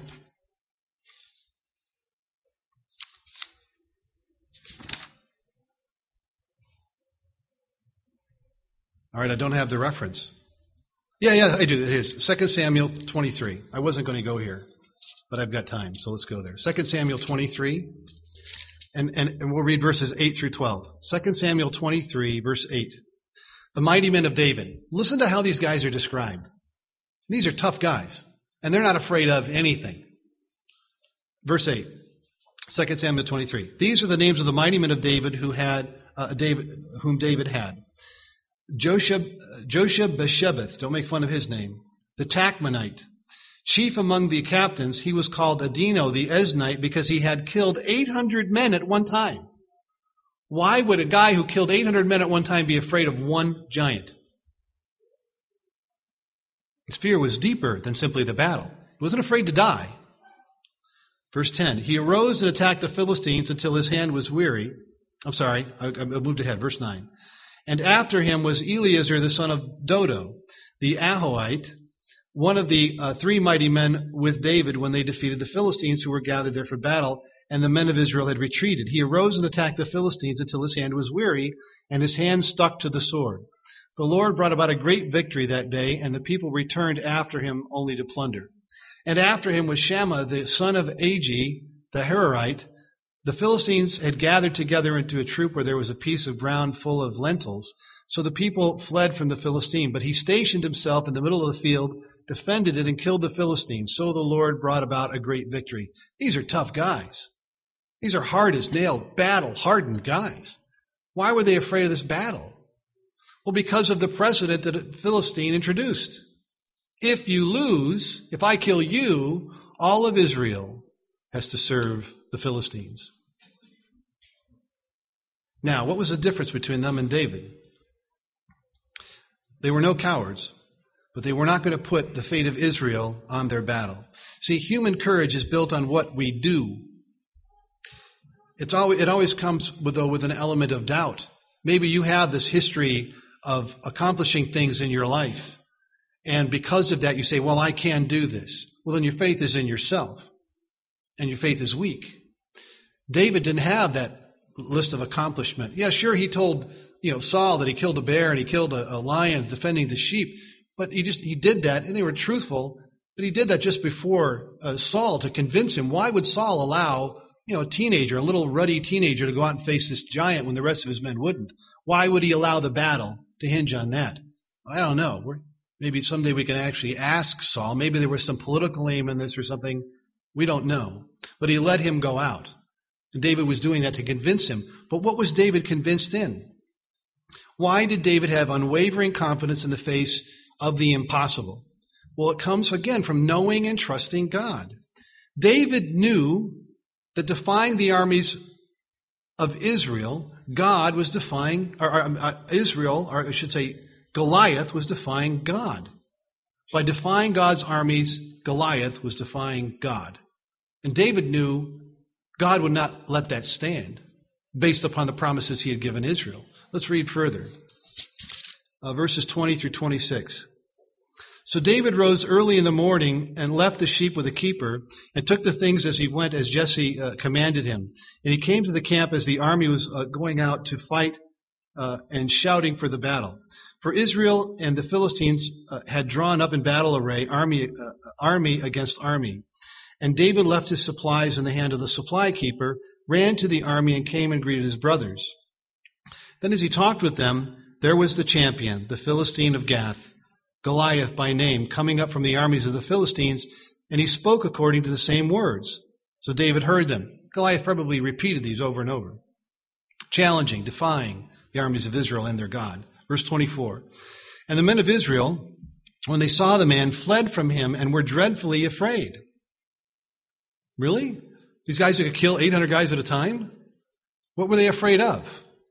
All right, I don't have the reference. Yeah, yeah, I do. It is Second Samuel twenty-three. I wasn't going to go here, but I've got time, so let's go there. Second Samuel twenty-three, and, and, and we'll read verses eight through twelve. Second Samuel twenty-three, verse eight. The mighty men of David. Listen to how these guys are described. These are tough guys, and they're not afraid of anything. Verse eight, Second Samuel twenty-three. These are the names of the mighty men of David who had uh, David, whom David had. Josheb, Josheb-Beshebeth, don't make fun of his name, the Tachmonite. Chief among the captains, he was called Adino the Eznite because he had killed eight hundred men at one time. Why would a guy who killed eight hundred men at one time be afraid of one giant? His fear was deeper than simply the battle. He wasn't afraid to die. Verse ten, he arose and attacked the Philistines until his hand was weary. I'm sorry, I, I moved ahead. Verse nine. And after him was Eleazar the son of Dodo, the Ahohite, one of the uh, three mighty men with David when they defeated the Philistines who were gathered there for battle, and the men of Israel had retreated. He arose and attacked the Philistines until his hand was weary, and his hand stuck to the sword. The Lord brought about a great victory that day, and the people returned after him only to plunder. And after him was Shammah the son of Agi, the Hararite. The Philistines had gathered together into a troop where there was a piece of ground full of lentils. So the people fled from the Philistine. But he stationed himself in the middle of the field, defended it, and killed the Philistines. So the Lord brought about a great victory. These are tough guys. These are hard as nails, battle-hardened guys. Why were they afraid of this battle? Well, because of the precedent that a Philistine introduced. If you lose, if I kill you, all of Israel has to serve the Philistines. Now, what was the difference between them and David? They were no cowards, but they were not going to put the fate of Israel on their battle. See, human courage is built on what we do. It's always, it always comes with, though, with an element of doubt. Maybe you have this history of accomplishing things in your life, and because of that you say, well, I can do this. Well, then your faith is in yourself, and your faith is weak. David didn't have that list of accomplishment. Yeah, sure, he told you know Saul that he killed a bear and he killed a, a lion defending the sheep, but he just he did that, and they were truthful. But he did that just before uh, Saul to convince him. Why would Saul allow you know a teenager, a little ruddy teenager, to go out and face this giant when the rest of his men wouldn't? Why would he allow the battle to hinge on that? I don't know. We're, maybe someday we can actually ask Saul. Maybe there was some political aim in this or something. We don't know. But he let him go out. And David was doing that to convince him. But what was David convinced in? Why did David have unwavering confidence in the face of the impossible? Well, it comes, again, from knowing and trusting God. David knew that defying the armies of Israel, God was defying, or, or uh, Israel, or I should say Goliath was defying God. By defying God's armies, Goliath was defying God. And David knew God would not let that stand based upon the promises he had given Israel. Let's read further. Uh, verses twenty through twenty-six. So David rose early in the morning and left the sheep with a keeper and took the things as he went as Jesse uh, commanded him. And he came to the camp as the army was uh, going out to fight uh, and shouting for the battle. For Israel and the Philistines uh, had drawn up in battle array, army, uh, army against army. And David left his supplies in the hand of the supply keeper, ran to the army, and came and greeted his brothers. Then as he talked with them, there was the champion, the Philistine of Gath, Goliath by name, coming up from the armies of the Philistines, and he spoke according to the same words. So David heard them. Goliath probably repeated these over and over, challenging, defying the armies of Israel and their God. Verse twenty-four. And the men of Israel, when they saw the man, fled from him and were dreadfully afraid. Really? These guys who could kill eight hundred guys at a time? What were they afraid of?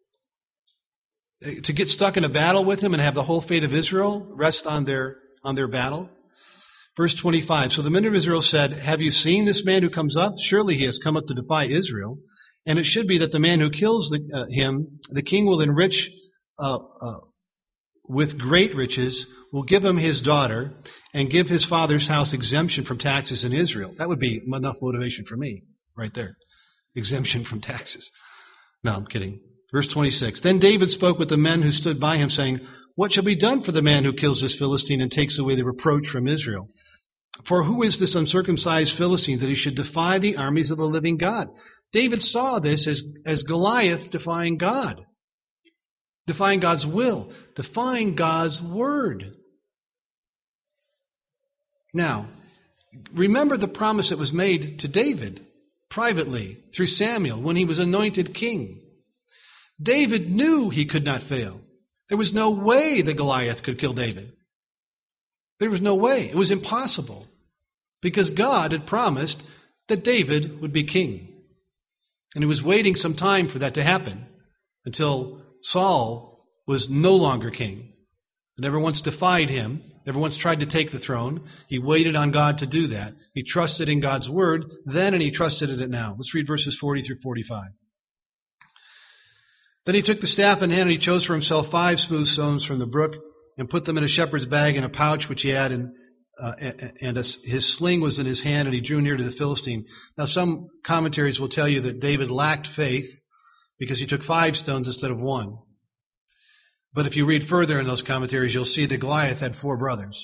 To get stuck in a battle with him and have the whole fate of Israel rest on their on their battle? Verse twenty-five. So the men of Israel said, have you seen this man who comes up? Surely he has come up to defy Israel. And it should be that the man who kills the, uh, him, the king will enrich, uh, uh, with great riches, will give him his daughter, and give his father's house exemption from taxes in Israel. That would be enough motivation for me, right there. Exemption from taxes. No, I'm kidding. Verse twenty-six. Then David spoke with the men who stood by him, saying, what shall be done for the man who kills this Philistine and takes away the reproach from Israel? For who is this uncircumcised Philistine that he should defy the armies of the living God? David saw this as, as Goliath defying God. Defying God's will. Defying God's word. Now, remember the promise that was made to David privately through Samuel when he was anointed king. David knew he could not fail. There was no way that Goliath could kill David. There was no way. It was impossible. Because God had promised that David would be king. And he was waiting some time for that to happen until Saul was no longer king. Never once defied him. Never once tried to take the throne. He waited on God to do that. He trusted in God's word then, and he trusted in it now. Let's read verses forty through forty-five. Then he took the staff in hand, and he chose for himself five smooth stones from the brook, and put them in a shepherd's bag in a pouch which he had, and, uh, and a, his sling was in his hand, and he drew near to the Philistine. Now some commentaries will tell you that David lacked faith because he took five stones instead of one. But if you read further in those commentaries, you'll see that Goliath had four brothers.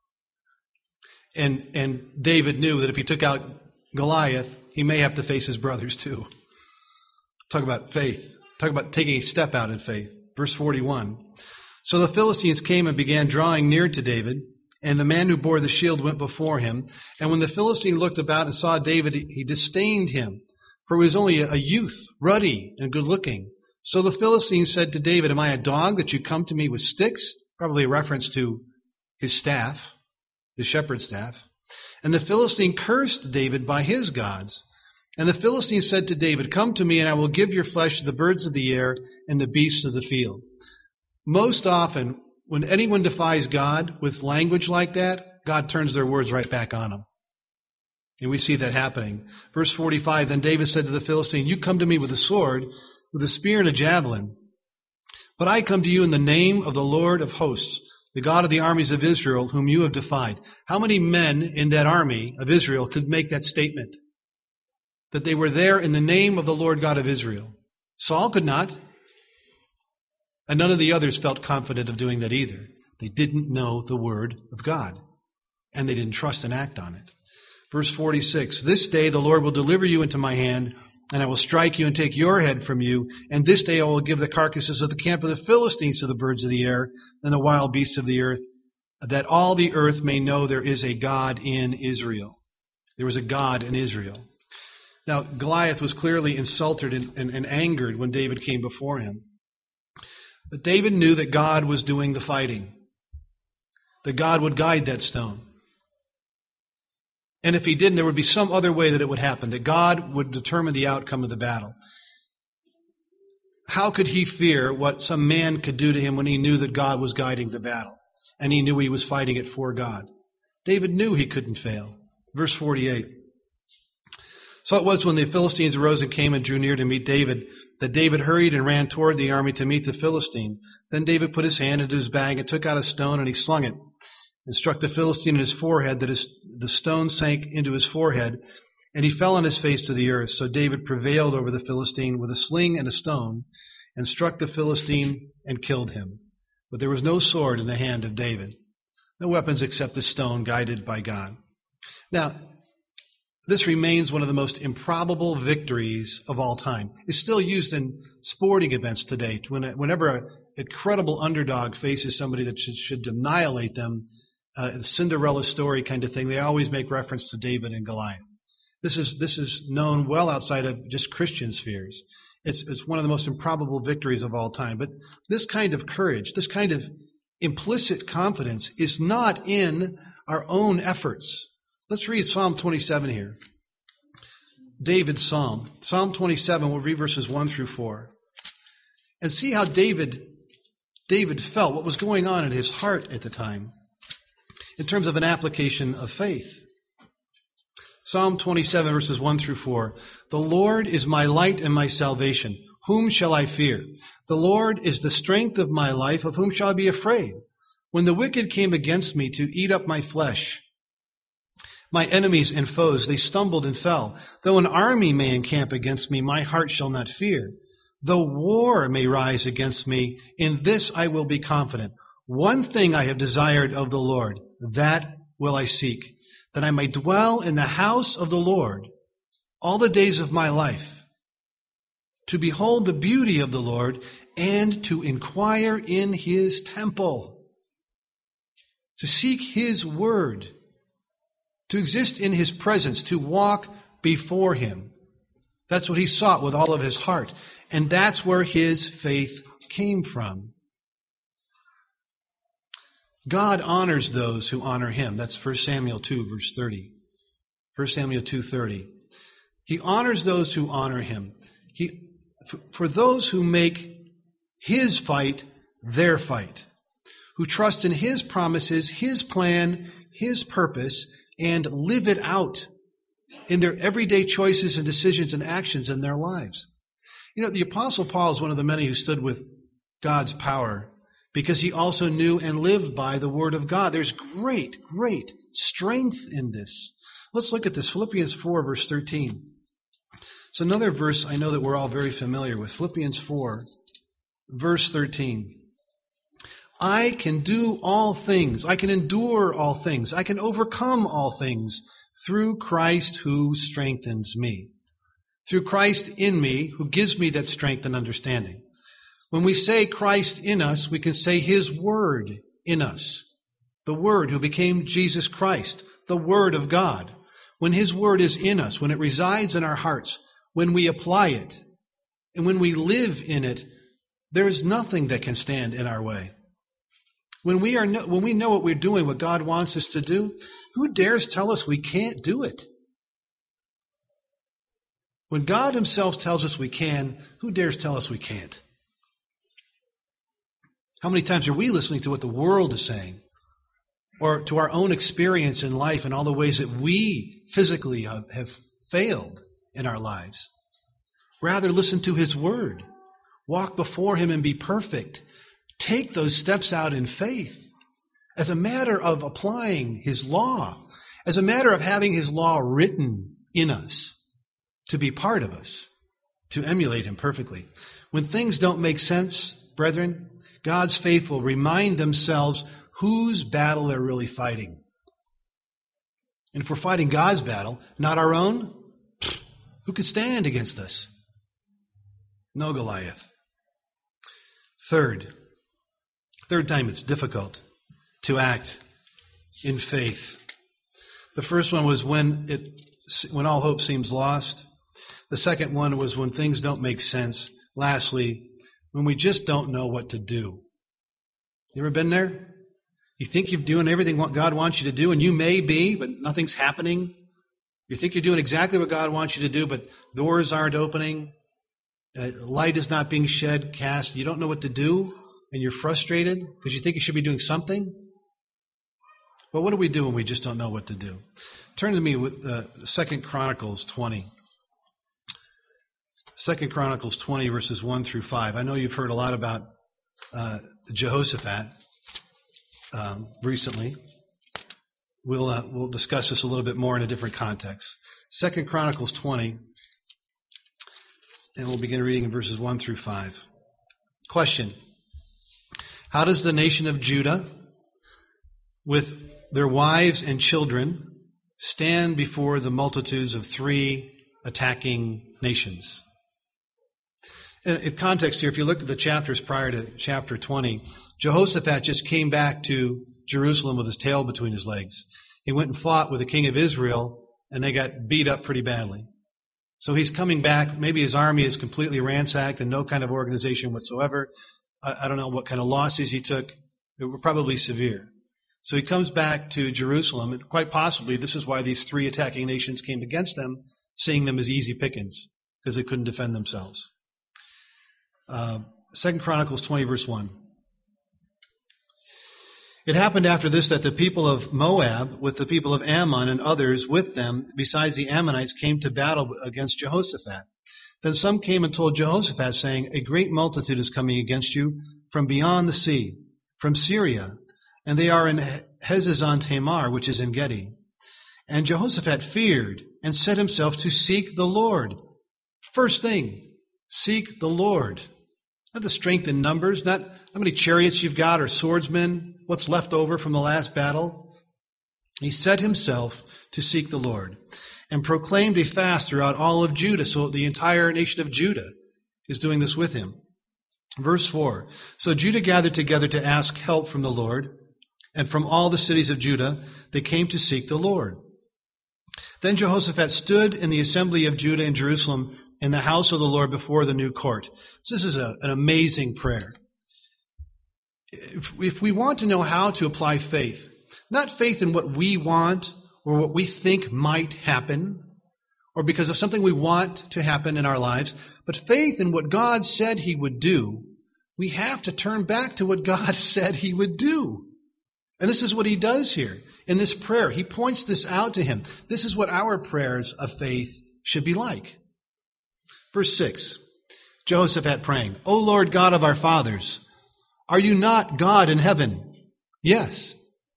And, and David knew that if he took out Goliath, he may have to face his brothers too. Talk about faith. Talk about taking a step out in faith. Verse forty-one. So the Philistines came and began drawing near to David, and the man who bore the shield went before him. And when the Philistine looked about and saw David, he disdained him, for he was only a youth, ruddy and good-looking. So the Philistine said to David, am I a dog that you come to me with sticks? Probably a reference to his staff, his shepherd's staff. And the Philistine cursed David by his gods. And the Philistine said to David, come to me, and I will give your flesh to the birds of the air and the beasts of the field. Most often, when anyone defies God with language like that, God turns their words right back on them. And we see that happening. Verse forty-five, then David said to the Philistine, you come to me with a sword, with a spear and a javelin. But I come to you in the name of the Lord of hosts, the God of the armies of Israel, whom you have defied. How many men in that army of Israel could make that statement? That they were there in the name of the Lord God of Israel. Saul could not. And none of the others felt confident of doing that either. They didn't know the word of God. And they didn't trust and act on it. Verse forty-six, this day the Lord will deliver you into my hand, and I will strike you and take your head from you. And this day I will give the carcasses of the camp of the Philistines to the birds of the air and the wild beasts of the earth, that all the earth may know there is a God in Israel. There was a God in Israel. Now, Goliath was clearly insulted and, and, and angered when David came before him. But David knew that God was doing the fighting, that God would guide that stone. And if he didn't, there would be some other way that it would happen, that God would determine the outcome of the battle. How could he fear what some man could do to him when he knew that God was guiding the battle, and he knew he was fighting it for God? David knew he couldn't fail. Verse forty-eight. So it was when the Philistines arose and came and drew near to meet David, that David hurried and ran toward the army to meet the Philistine. Then David put his hand into his bag and took out a stone, and he slung it and struck the Philistine in his forehead, that his, the stone sank into his forehead, and he fell on his face to the earth. So David prevailed over the Philistine with a sling and a stone, and struck the Philistine and killed him. But there was no sword in the hand of David, no weapons except a stone guided by God. Now, this remains one of the most improbable victories of all time. It's still used in sporting events today. Whenever an incredible underdog faces somebody that should, should annihilate them, uh, Cinderella story kind of thing, they always make reference to David and Goliath. This is this is known well outside of just Christian spheres. It's it's one of the most improbable victories of all time. But this kind of courage, this kind of implicit confidence is not in our own efforts. Let's read Psalm twenty-seven here. David's Psalm. Psalm twenty-seven, we'll read verses one through four. And see how David, David felt, what was going on in his heart at the time, in terms of an application of faith. Psalm twenty-seven, verses one through four. The Lord is my light and my salvation. Whom shall I fear? The Lord is the strength of my life. Of whom shall I be afraid? When the wicked came against me to eat up my flesh, my enemies and foes, they stumbled and fell. Though an army may encamp against me, my heart shall not fear. Though war may rise against me, in this I will be confident. One thing I have desired of the Lord, that will I seek, that I may dwell in the house of the Lord all the days of my life, to behold the beauty of the Lord and to inquire in his temple, to seek his word, to exist in his presence, to walk before him. That's what he sought with all of his heart. And that's where his faith came from. God honors those who honor him. That's First Samuel two, verse thirty. First Samuel two thirty. He honors those who honor him. He, for those who make his fight their fight, who trust in his promises, his plan, his purpose, and live it out in their everyday choices and decisions and actions in their lives. You know, the Apostle Paul is one of the many who stood with God's power because he also knew and lived by the Word of God. There's great, great strength in this. Let's look at this. Philippians four, verse thirteen. It's another verse I know that we're all very familiar with. Philippians four, verse thirteen. I can do all things. I can endure all things. I can overcome all things through Christ who strengthens me. Through Christ in me, who gives me that strength and understanding. When we say Christ in us, we can say his word in us. The Word who became Jesus Christ, the Word of God. When his word is in us, when it resides in our hearts, when we apply it, and when we live in it, there is nothing that can stand in our way. When we are, when we know what we're doing, what God wants us to do, who dares tell us we can't do it? When God himself tells us we can, who dares tell us we can't? How many times are we listening to what the world is saying? Or to our own experience in life and all the ways that we physically have, have failed in our lives? Rather, listen to his word. Walk before him and be perfect. Take those steps out in faith as a matter of applying his law, as a matter of having his law written in us to be part of us, to emulate him perfectly. When things don't make sense, brethren, God's faithful remind themselves whose battle they're really fighting. And if we're fighting God's battle, not our own, who could stand against us? No Goliath. Third, third time it's difficult to act in faith. The first one was when it when all hope seems lost. The second one was when things don't make sense. Lastly, when we just don't know what to do. You ever been there? You think you're doing everything what God wants you to do, and you may be, but nothing's happening. You think you're doing exactly what God wants you to do, but doors aren't opening. Uh, light is not being shed, cast. You don't know what to do, and you're frustrated because you think you should be doing something. Well, what do we do when we just don't know what to do? Turn to me with uh, Second Chronicles twenty. Second Chronicles twenty, verses one through five. I know you've heard a lot about uh, Jehoshaphat um, recently. We'll uh, we'll discuss this a little bit more in a different context. Second Chronicles twenty, and we'll begin reading in verses one through five. Question: how does the nation of Judah, with their wives and children, stand before the multitudes of three attacking nations? In context here, if you look at the chapters prior to chapter twenty, Jehoshaphat just came back to Jerusalem with his tail between his legs. He went and fought with the king of Israel, and they got beat up pretty badly. So he's coming back. Maybe his army is completely ransacked and no kind of organization whatsoever. I, I don't know what kind of losses he took. They were probably severe. So he comes back to Jerusalem, and quite possibly this is why these three attacking nations came against them, seeing them as easy pickings, because they couldn't defend themselves. Uh, Second Chronicles twenty, verse one. It happened after this that the people of Moab, with the people of Ammon and others with them, besides the Ammonites, came to battle against Jehoshaphat. Then some came and told Jehoshaphat, saying, A great multitude is coming against you from beyond the sea, from Syria, and they are in Hazazon Tamar, which is in Gedi. And Jehoshaphat feared and set himself to seek the Lord. First thing, seek the Lord. Not the strength in numbers, not how many chariots you've got or swordsmen, what's left over from the last battle. He set himself to seek the Lord and proclaimed a fast throughout all of Judah. So the entire nation of Judah is doing this with him. Verse four. So Judah gathered together to ask help from the Lord, and from all the cities of Judah they came to seek the Lord. Then Jehoshaphat stood in the assembly of Judah in Jerusalem in the house of the Lord before the new court. So this is a, an amazing prayer. If, if we want to know how to apply faith, not faith in what we want or what we think might happen, or because of something we want to happen in our lives, but faith in what God said He would do, we have to turn back to what God said He would do. And this is what He does here in this prayer. He points this out to him. This is what our prayers of faith should be like. Verse six, Jehoshaphat praying, O Lord God of our fathers, are you not God in heaven? Yes.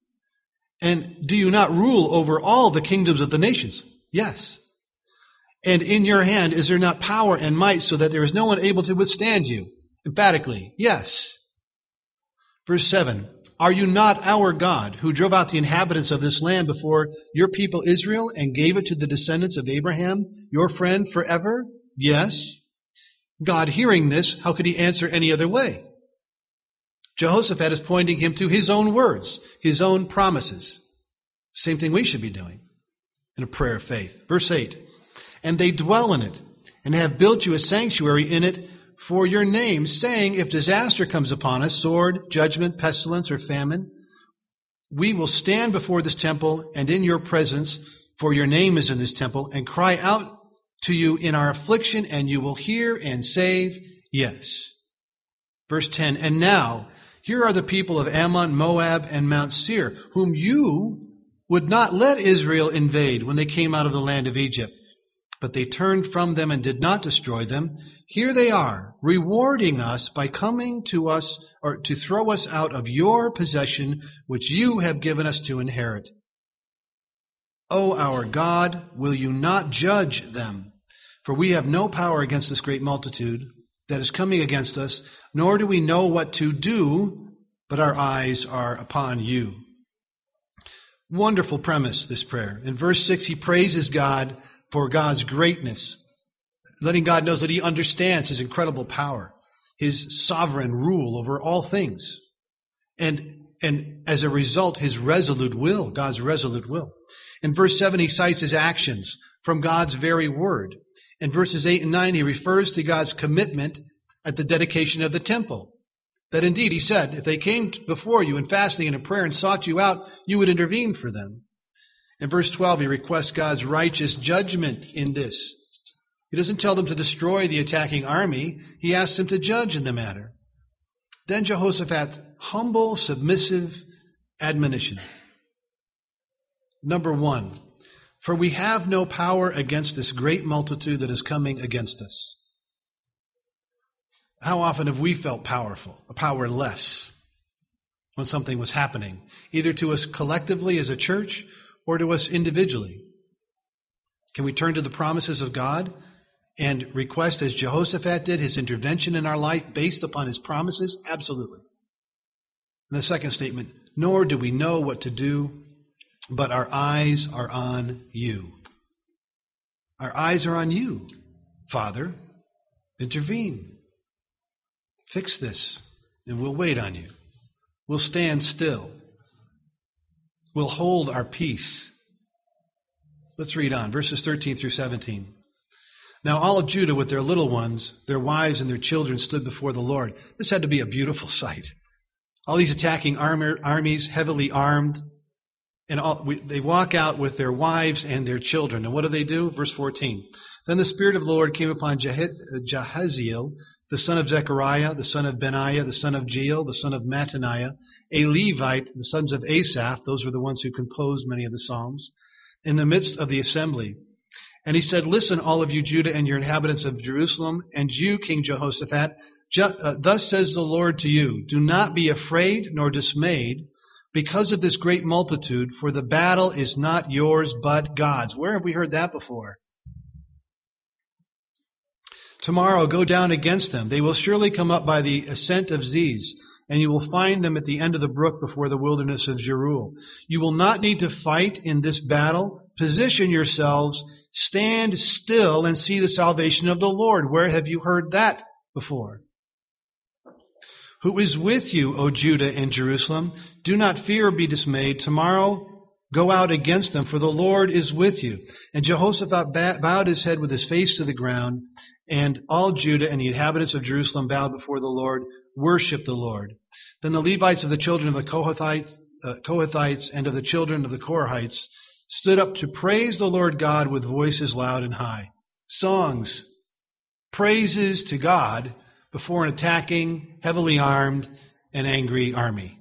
And do you not rule over all the kingdoms of the nations? Yes. And in your hand is there not power and might so that there is no one able to withstand you? Emphatically, yes. Verse seven, are you not our God who drove out the inhabitants of this land before your people Israel and gave it to the descendants of Abraham, your friend, forever? Yes. God hearing this, how could He answer any other way? Jehoshaphat is pointing him to his own words, his own promises. Same thing we should be doing in a prayer of faith. Verse eight, and they dwell in it and have built you a sanctuary in it for your name, saying, if disaster comes upon us, sword, judgment, pestilence, or famine, we will stand before this temple and in your presence, for your name is in this temple, and cry out to you in our affliction, and you will hear and save. Yes. Verse ten, and now, here are the people of Ammon, Moab, and Mount Seir, whom you would not let Israel invade when they came out of the land of Egypt. But they turned from them and did not destroy them. Here they are, rewarding us by coming to us, or to throw us out of your possession, which you have given us to inherit. O our God, will you not judge them? For we have no power against this great multitude that is coming against us, nor do we know what to do, but our eyes are upon you. Wonderful premise, this prayer. In verse six, he praises God for God's greatness, letting God know that He understands His incredible power, His sovereign rule over all things, and, and as a result, His resolute will, God's resolute will. In verse seven, he cites His actions from God's very word. In verses eight and nine, he refers to God's commitment at the dedication of the temple. That indeed, He said, if they came before you in fasting and in prayer and sought you out, you would intervene for them. In verse twelve, he requests God's righteous judgment in this. He doesn't tell them to destroy the attacking army. He asks them to judge in the matter. Then Jehoshaphat's humble, submissive admonition. Number one, for we have no power against this great multitude that is coming against us. How often have we felt powerful, powerless, when something was happening, either to us collectively as a church or to us individually? Can we turn to the promises of God and request, as Jehoshaphat did, His intervention in our life based upon His promises? Absolutely. And the second statement, nor do we know what to do, but our eyes are on you. Our eyes are on you, Father. Intervene. Fix this, and we'll wait on you. We'll stand still. We'll hold our peace. Let's read on, verses thirteen through seventeen. Now all of Judah with their little ones, their wives and their children stood before the Lord. This had to be a beautiful sight. All these attacking armor, armies, heavily armed, and all, we, they walk out with their wives and their children. And what do they do? Verse fourteen. Then the Spirit of the Lord came upon Jahaziel, the son of Zechariah, the son of Benaiah, the son of Jeiel, the son of Mattaniah, a Levite, the sons of Asaph, those were the ones who composed many of the Psalms, in the midst of the assembly. And he said, listen, all of you Judah and your inhabitants of Jerusalem, and you, King Jehoshaphat, ju- uh, thus says the Lord to you, do not be afraid nor dismayed because of this great multitude, for the battle is not yours but God's. Where have we heard that before? Tomorrow go down against them. They will surely come up by the ascent of Ziz, and you will find them at the end of the brook before the wilderness of Jeruel. You will not need to fight in this battle. Position yourselves, stand still, and see the salvation of the Lord. Where have you heard that before? Who is with you, O Judah and Jerusalem? Do not fear or be dismayed. Tomorrow go out against them, for the Lord is with you. And Jehoshaphat bowed his head with his face to the ground, and all Judah and the inhabitants of Jerusalem bowed before the Lord, worshiped the Lord. Then the Levites of the children of the Kohathites, uh, Kohathites and of the children of the Korahites stood up to praise the Lord God with voices loud and high. Songs, praises to God before an attacking, heavily armed, and angry army.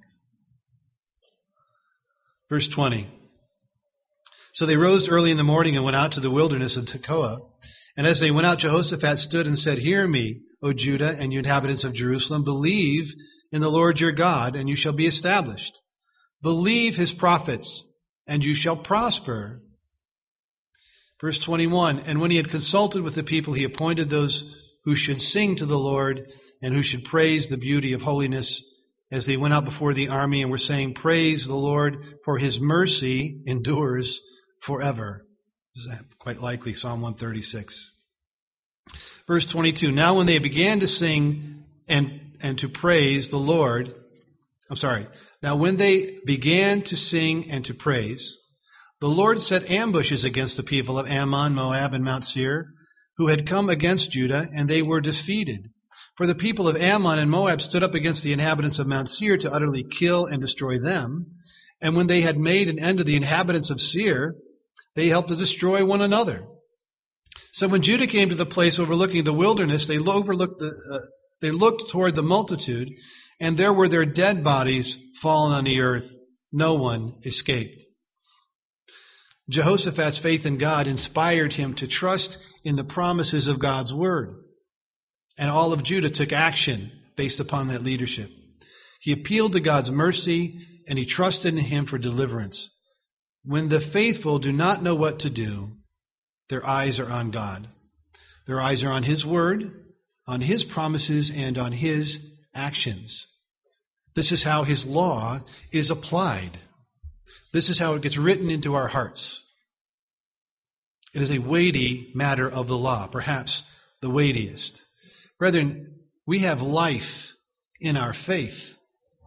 Verse twenty. So they rose early in the morning and went out to the wilderness of Tekoa. And as they went out, Jehoshaphat stood and said, hear me, O Judah and you inhabitants of Jerusalem. Believe in the Lord your God, and you shall be established. Believe his prophets, and you shall prosper. Verse twenty-one, and when he had consulted with the people, he appointed those who should sing to the Lord and who should praise the beauty of holiness as they went out before the army and were saying, praise the Lord, for his mercy endures forever. Is that quite likely Psalm one thirty-six? Verse twenty-two, now when they began to sing and, and to praise the Lord, I'm sorry, now when they began to sing and to praise, the Lord set ambushes against the people of Ammon, Moab, and Mount Seir, who had come against Judah, and they were defeated. For the people of Ammon and Moab stood up against the inhabitants of Mount Seir to utterly kill and destroy them. And when they had made an end of the inhabitants of Seir, they helped to destroy one another. So when Judah came to the place overlooking the wilderness, they overlooked the, uh, they looked toward the multitude, and there were their dead bodies fallen on the earth. No one escaped. Jehoshaphat's faith in God inspired him to trust in the promises of God's word. And all of Judah took action based upon that leadership. He appealed to God's mercy, and he trusted in him for deliverance. When the faithful do not know what to do, their eyes are on God. Their eyes are on his word, on his promises, and on his actions. This is how his law is applied. This is how it gets written into our hearts. It is a weighty matter of the law, perhaps the weightiest. Brethren, we have life in our faith.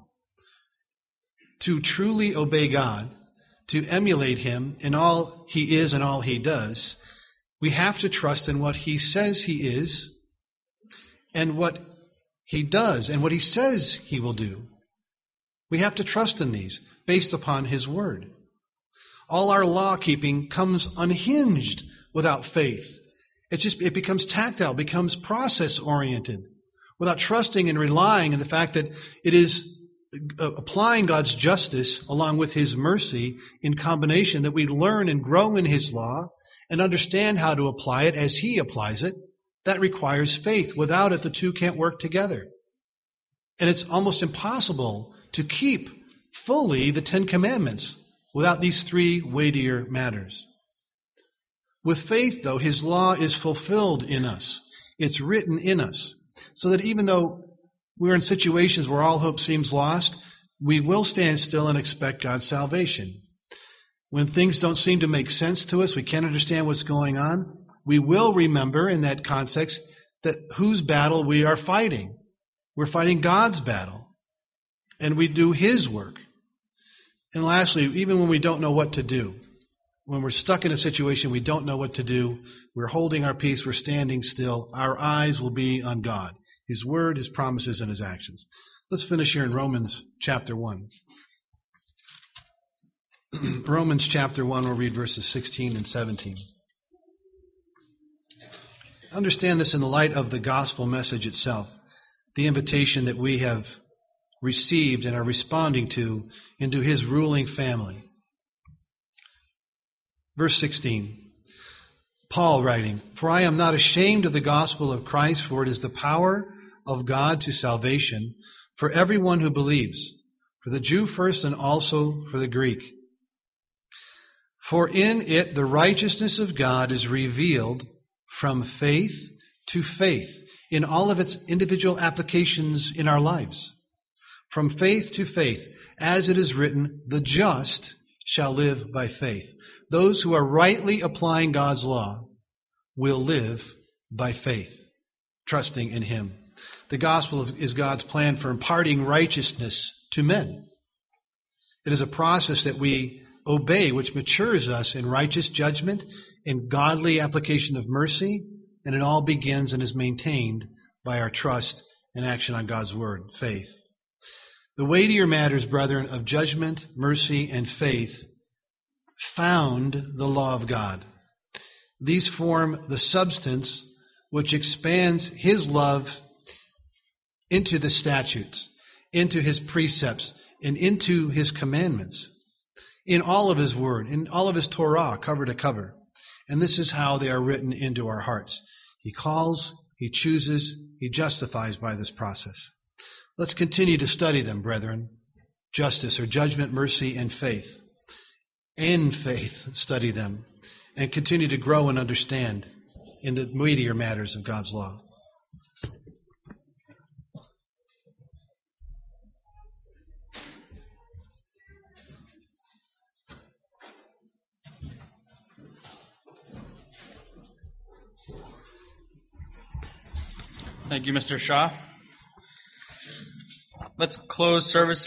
To truly obey God, to emulate him in all he is and all he does, we have to trust in what he says he is and what he does and what he says he will do. We have to trust in these based upon his word. All our law-keeping comes unhinged without faith. It just it becomes tactile, becomes process-oriented, without trusting and relying on the fact that it is applying God's justice along with his mercy in combination that we learn and grow in his law and understand how to apply it as he applies it. That requires faith. Without it, the two can't work together. And it's almost impossible to keep fully the Ten Commandments without these three weightier matters. With faith, though, his law is fulfilled in us. It's written in us. So that even though we're in situations where all hope seems lost, we will stand still and expect God's salvation. When things don't seem to make sense to us, we can't understand what's going on, we will remember in that context that whose battle we are fighting. We're fighting God's battle. And we do his work. And lastly, even when we don't know what to do, when we're stuck in a situation we don't know what to do, we're holding our peace, we're standing still, our eyes will be on God, his word, his promises, and his actions. Let's finish here in Romans chapter one. Romans chapter one, we'll read verses sixteen and seventeen. Understand this in the light of the gospel message itself, the invitation that we have received and are responding to into his ruling family. Verse sixteen. Paul writing, "For I am not ashamed of the gospel of Christ, for it is the power of God to salvation for everyone who believes, for the Jew first and also for the Greek. For in it the righteousness of God is revealed from faith to faith in all of its individual applications in our lives. From faith to faith, as it is written, the just shall live by faith." Those who are rightly applying God's law will live by faith, trusting in Him. The gospel is God's plan for imparting righteousness to men. It is a process that we obey, which matures us in righteous judgment, in godly application of mercy, and it all begins and is maintained by our trust and action on God's word, faith. The weightier matters, brethren, of judgment, mercy, and faith found the law of God. These form the substance which expands His love into the statutes, into His precepts, and into His commandments, in all of His word, in all of His Torah, cover to cover. And this is how they are written into our hearts. He calls, He chooses, He justifies by this process. Let's continue to study them, brethren. Justice or judgment, mercy, and faith. In faith, study them, and continue to grow and understand in the weightier matters of God's law. Thank you, Mister Shaw. Let's close service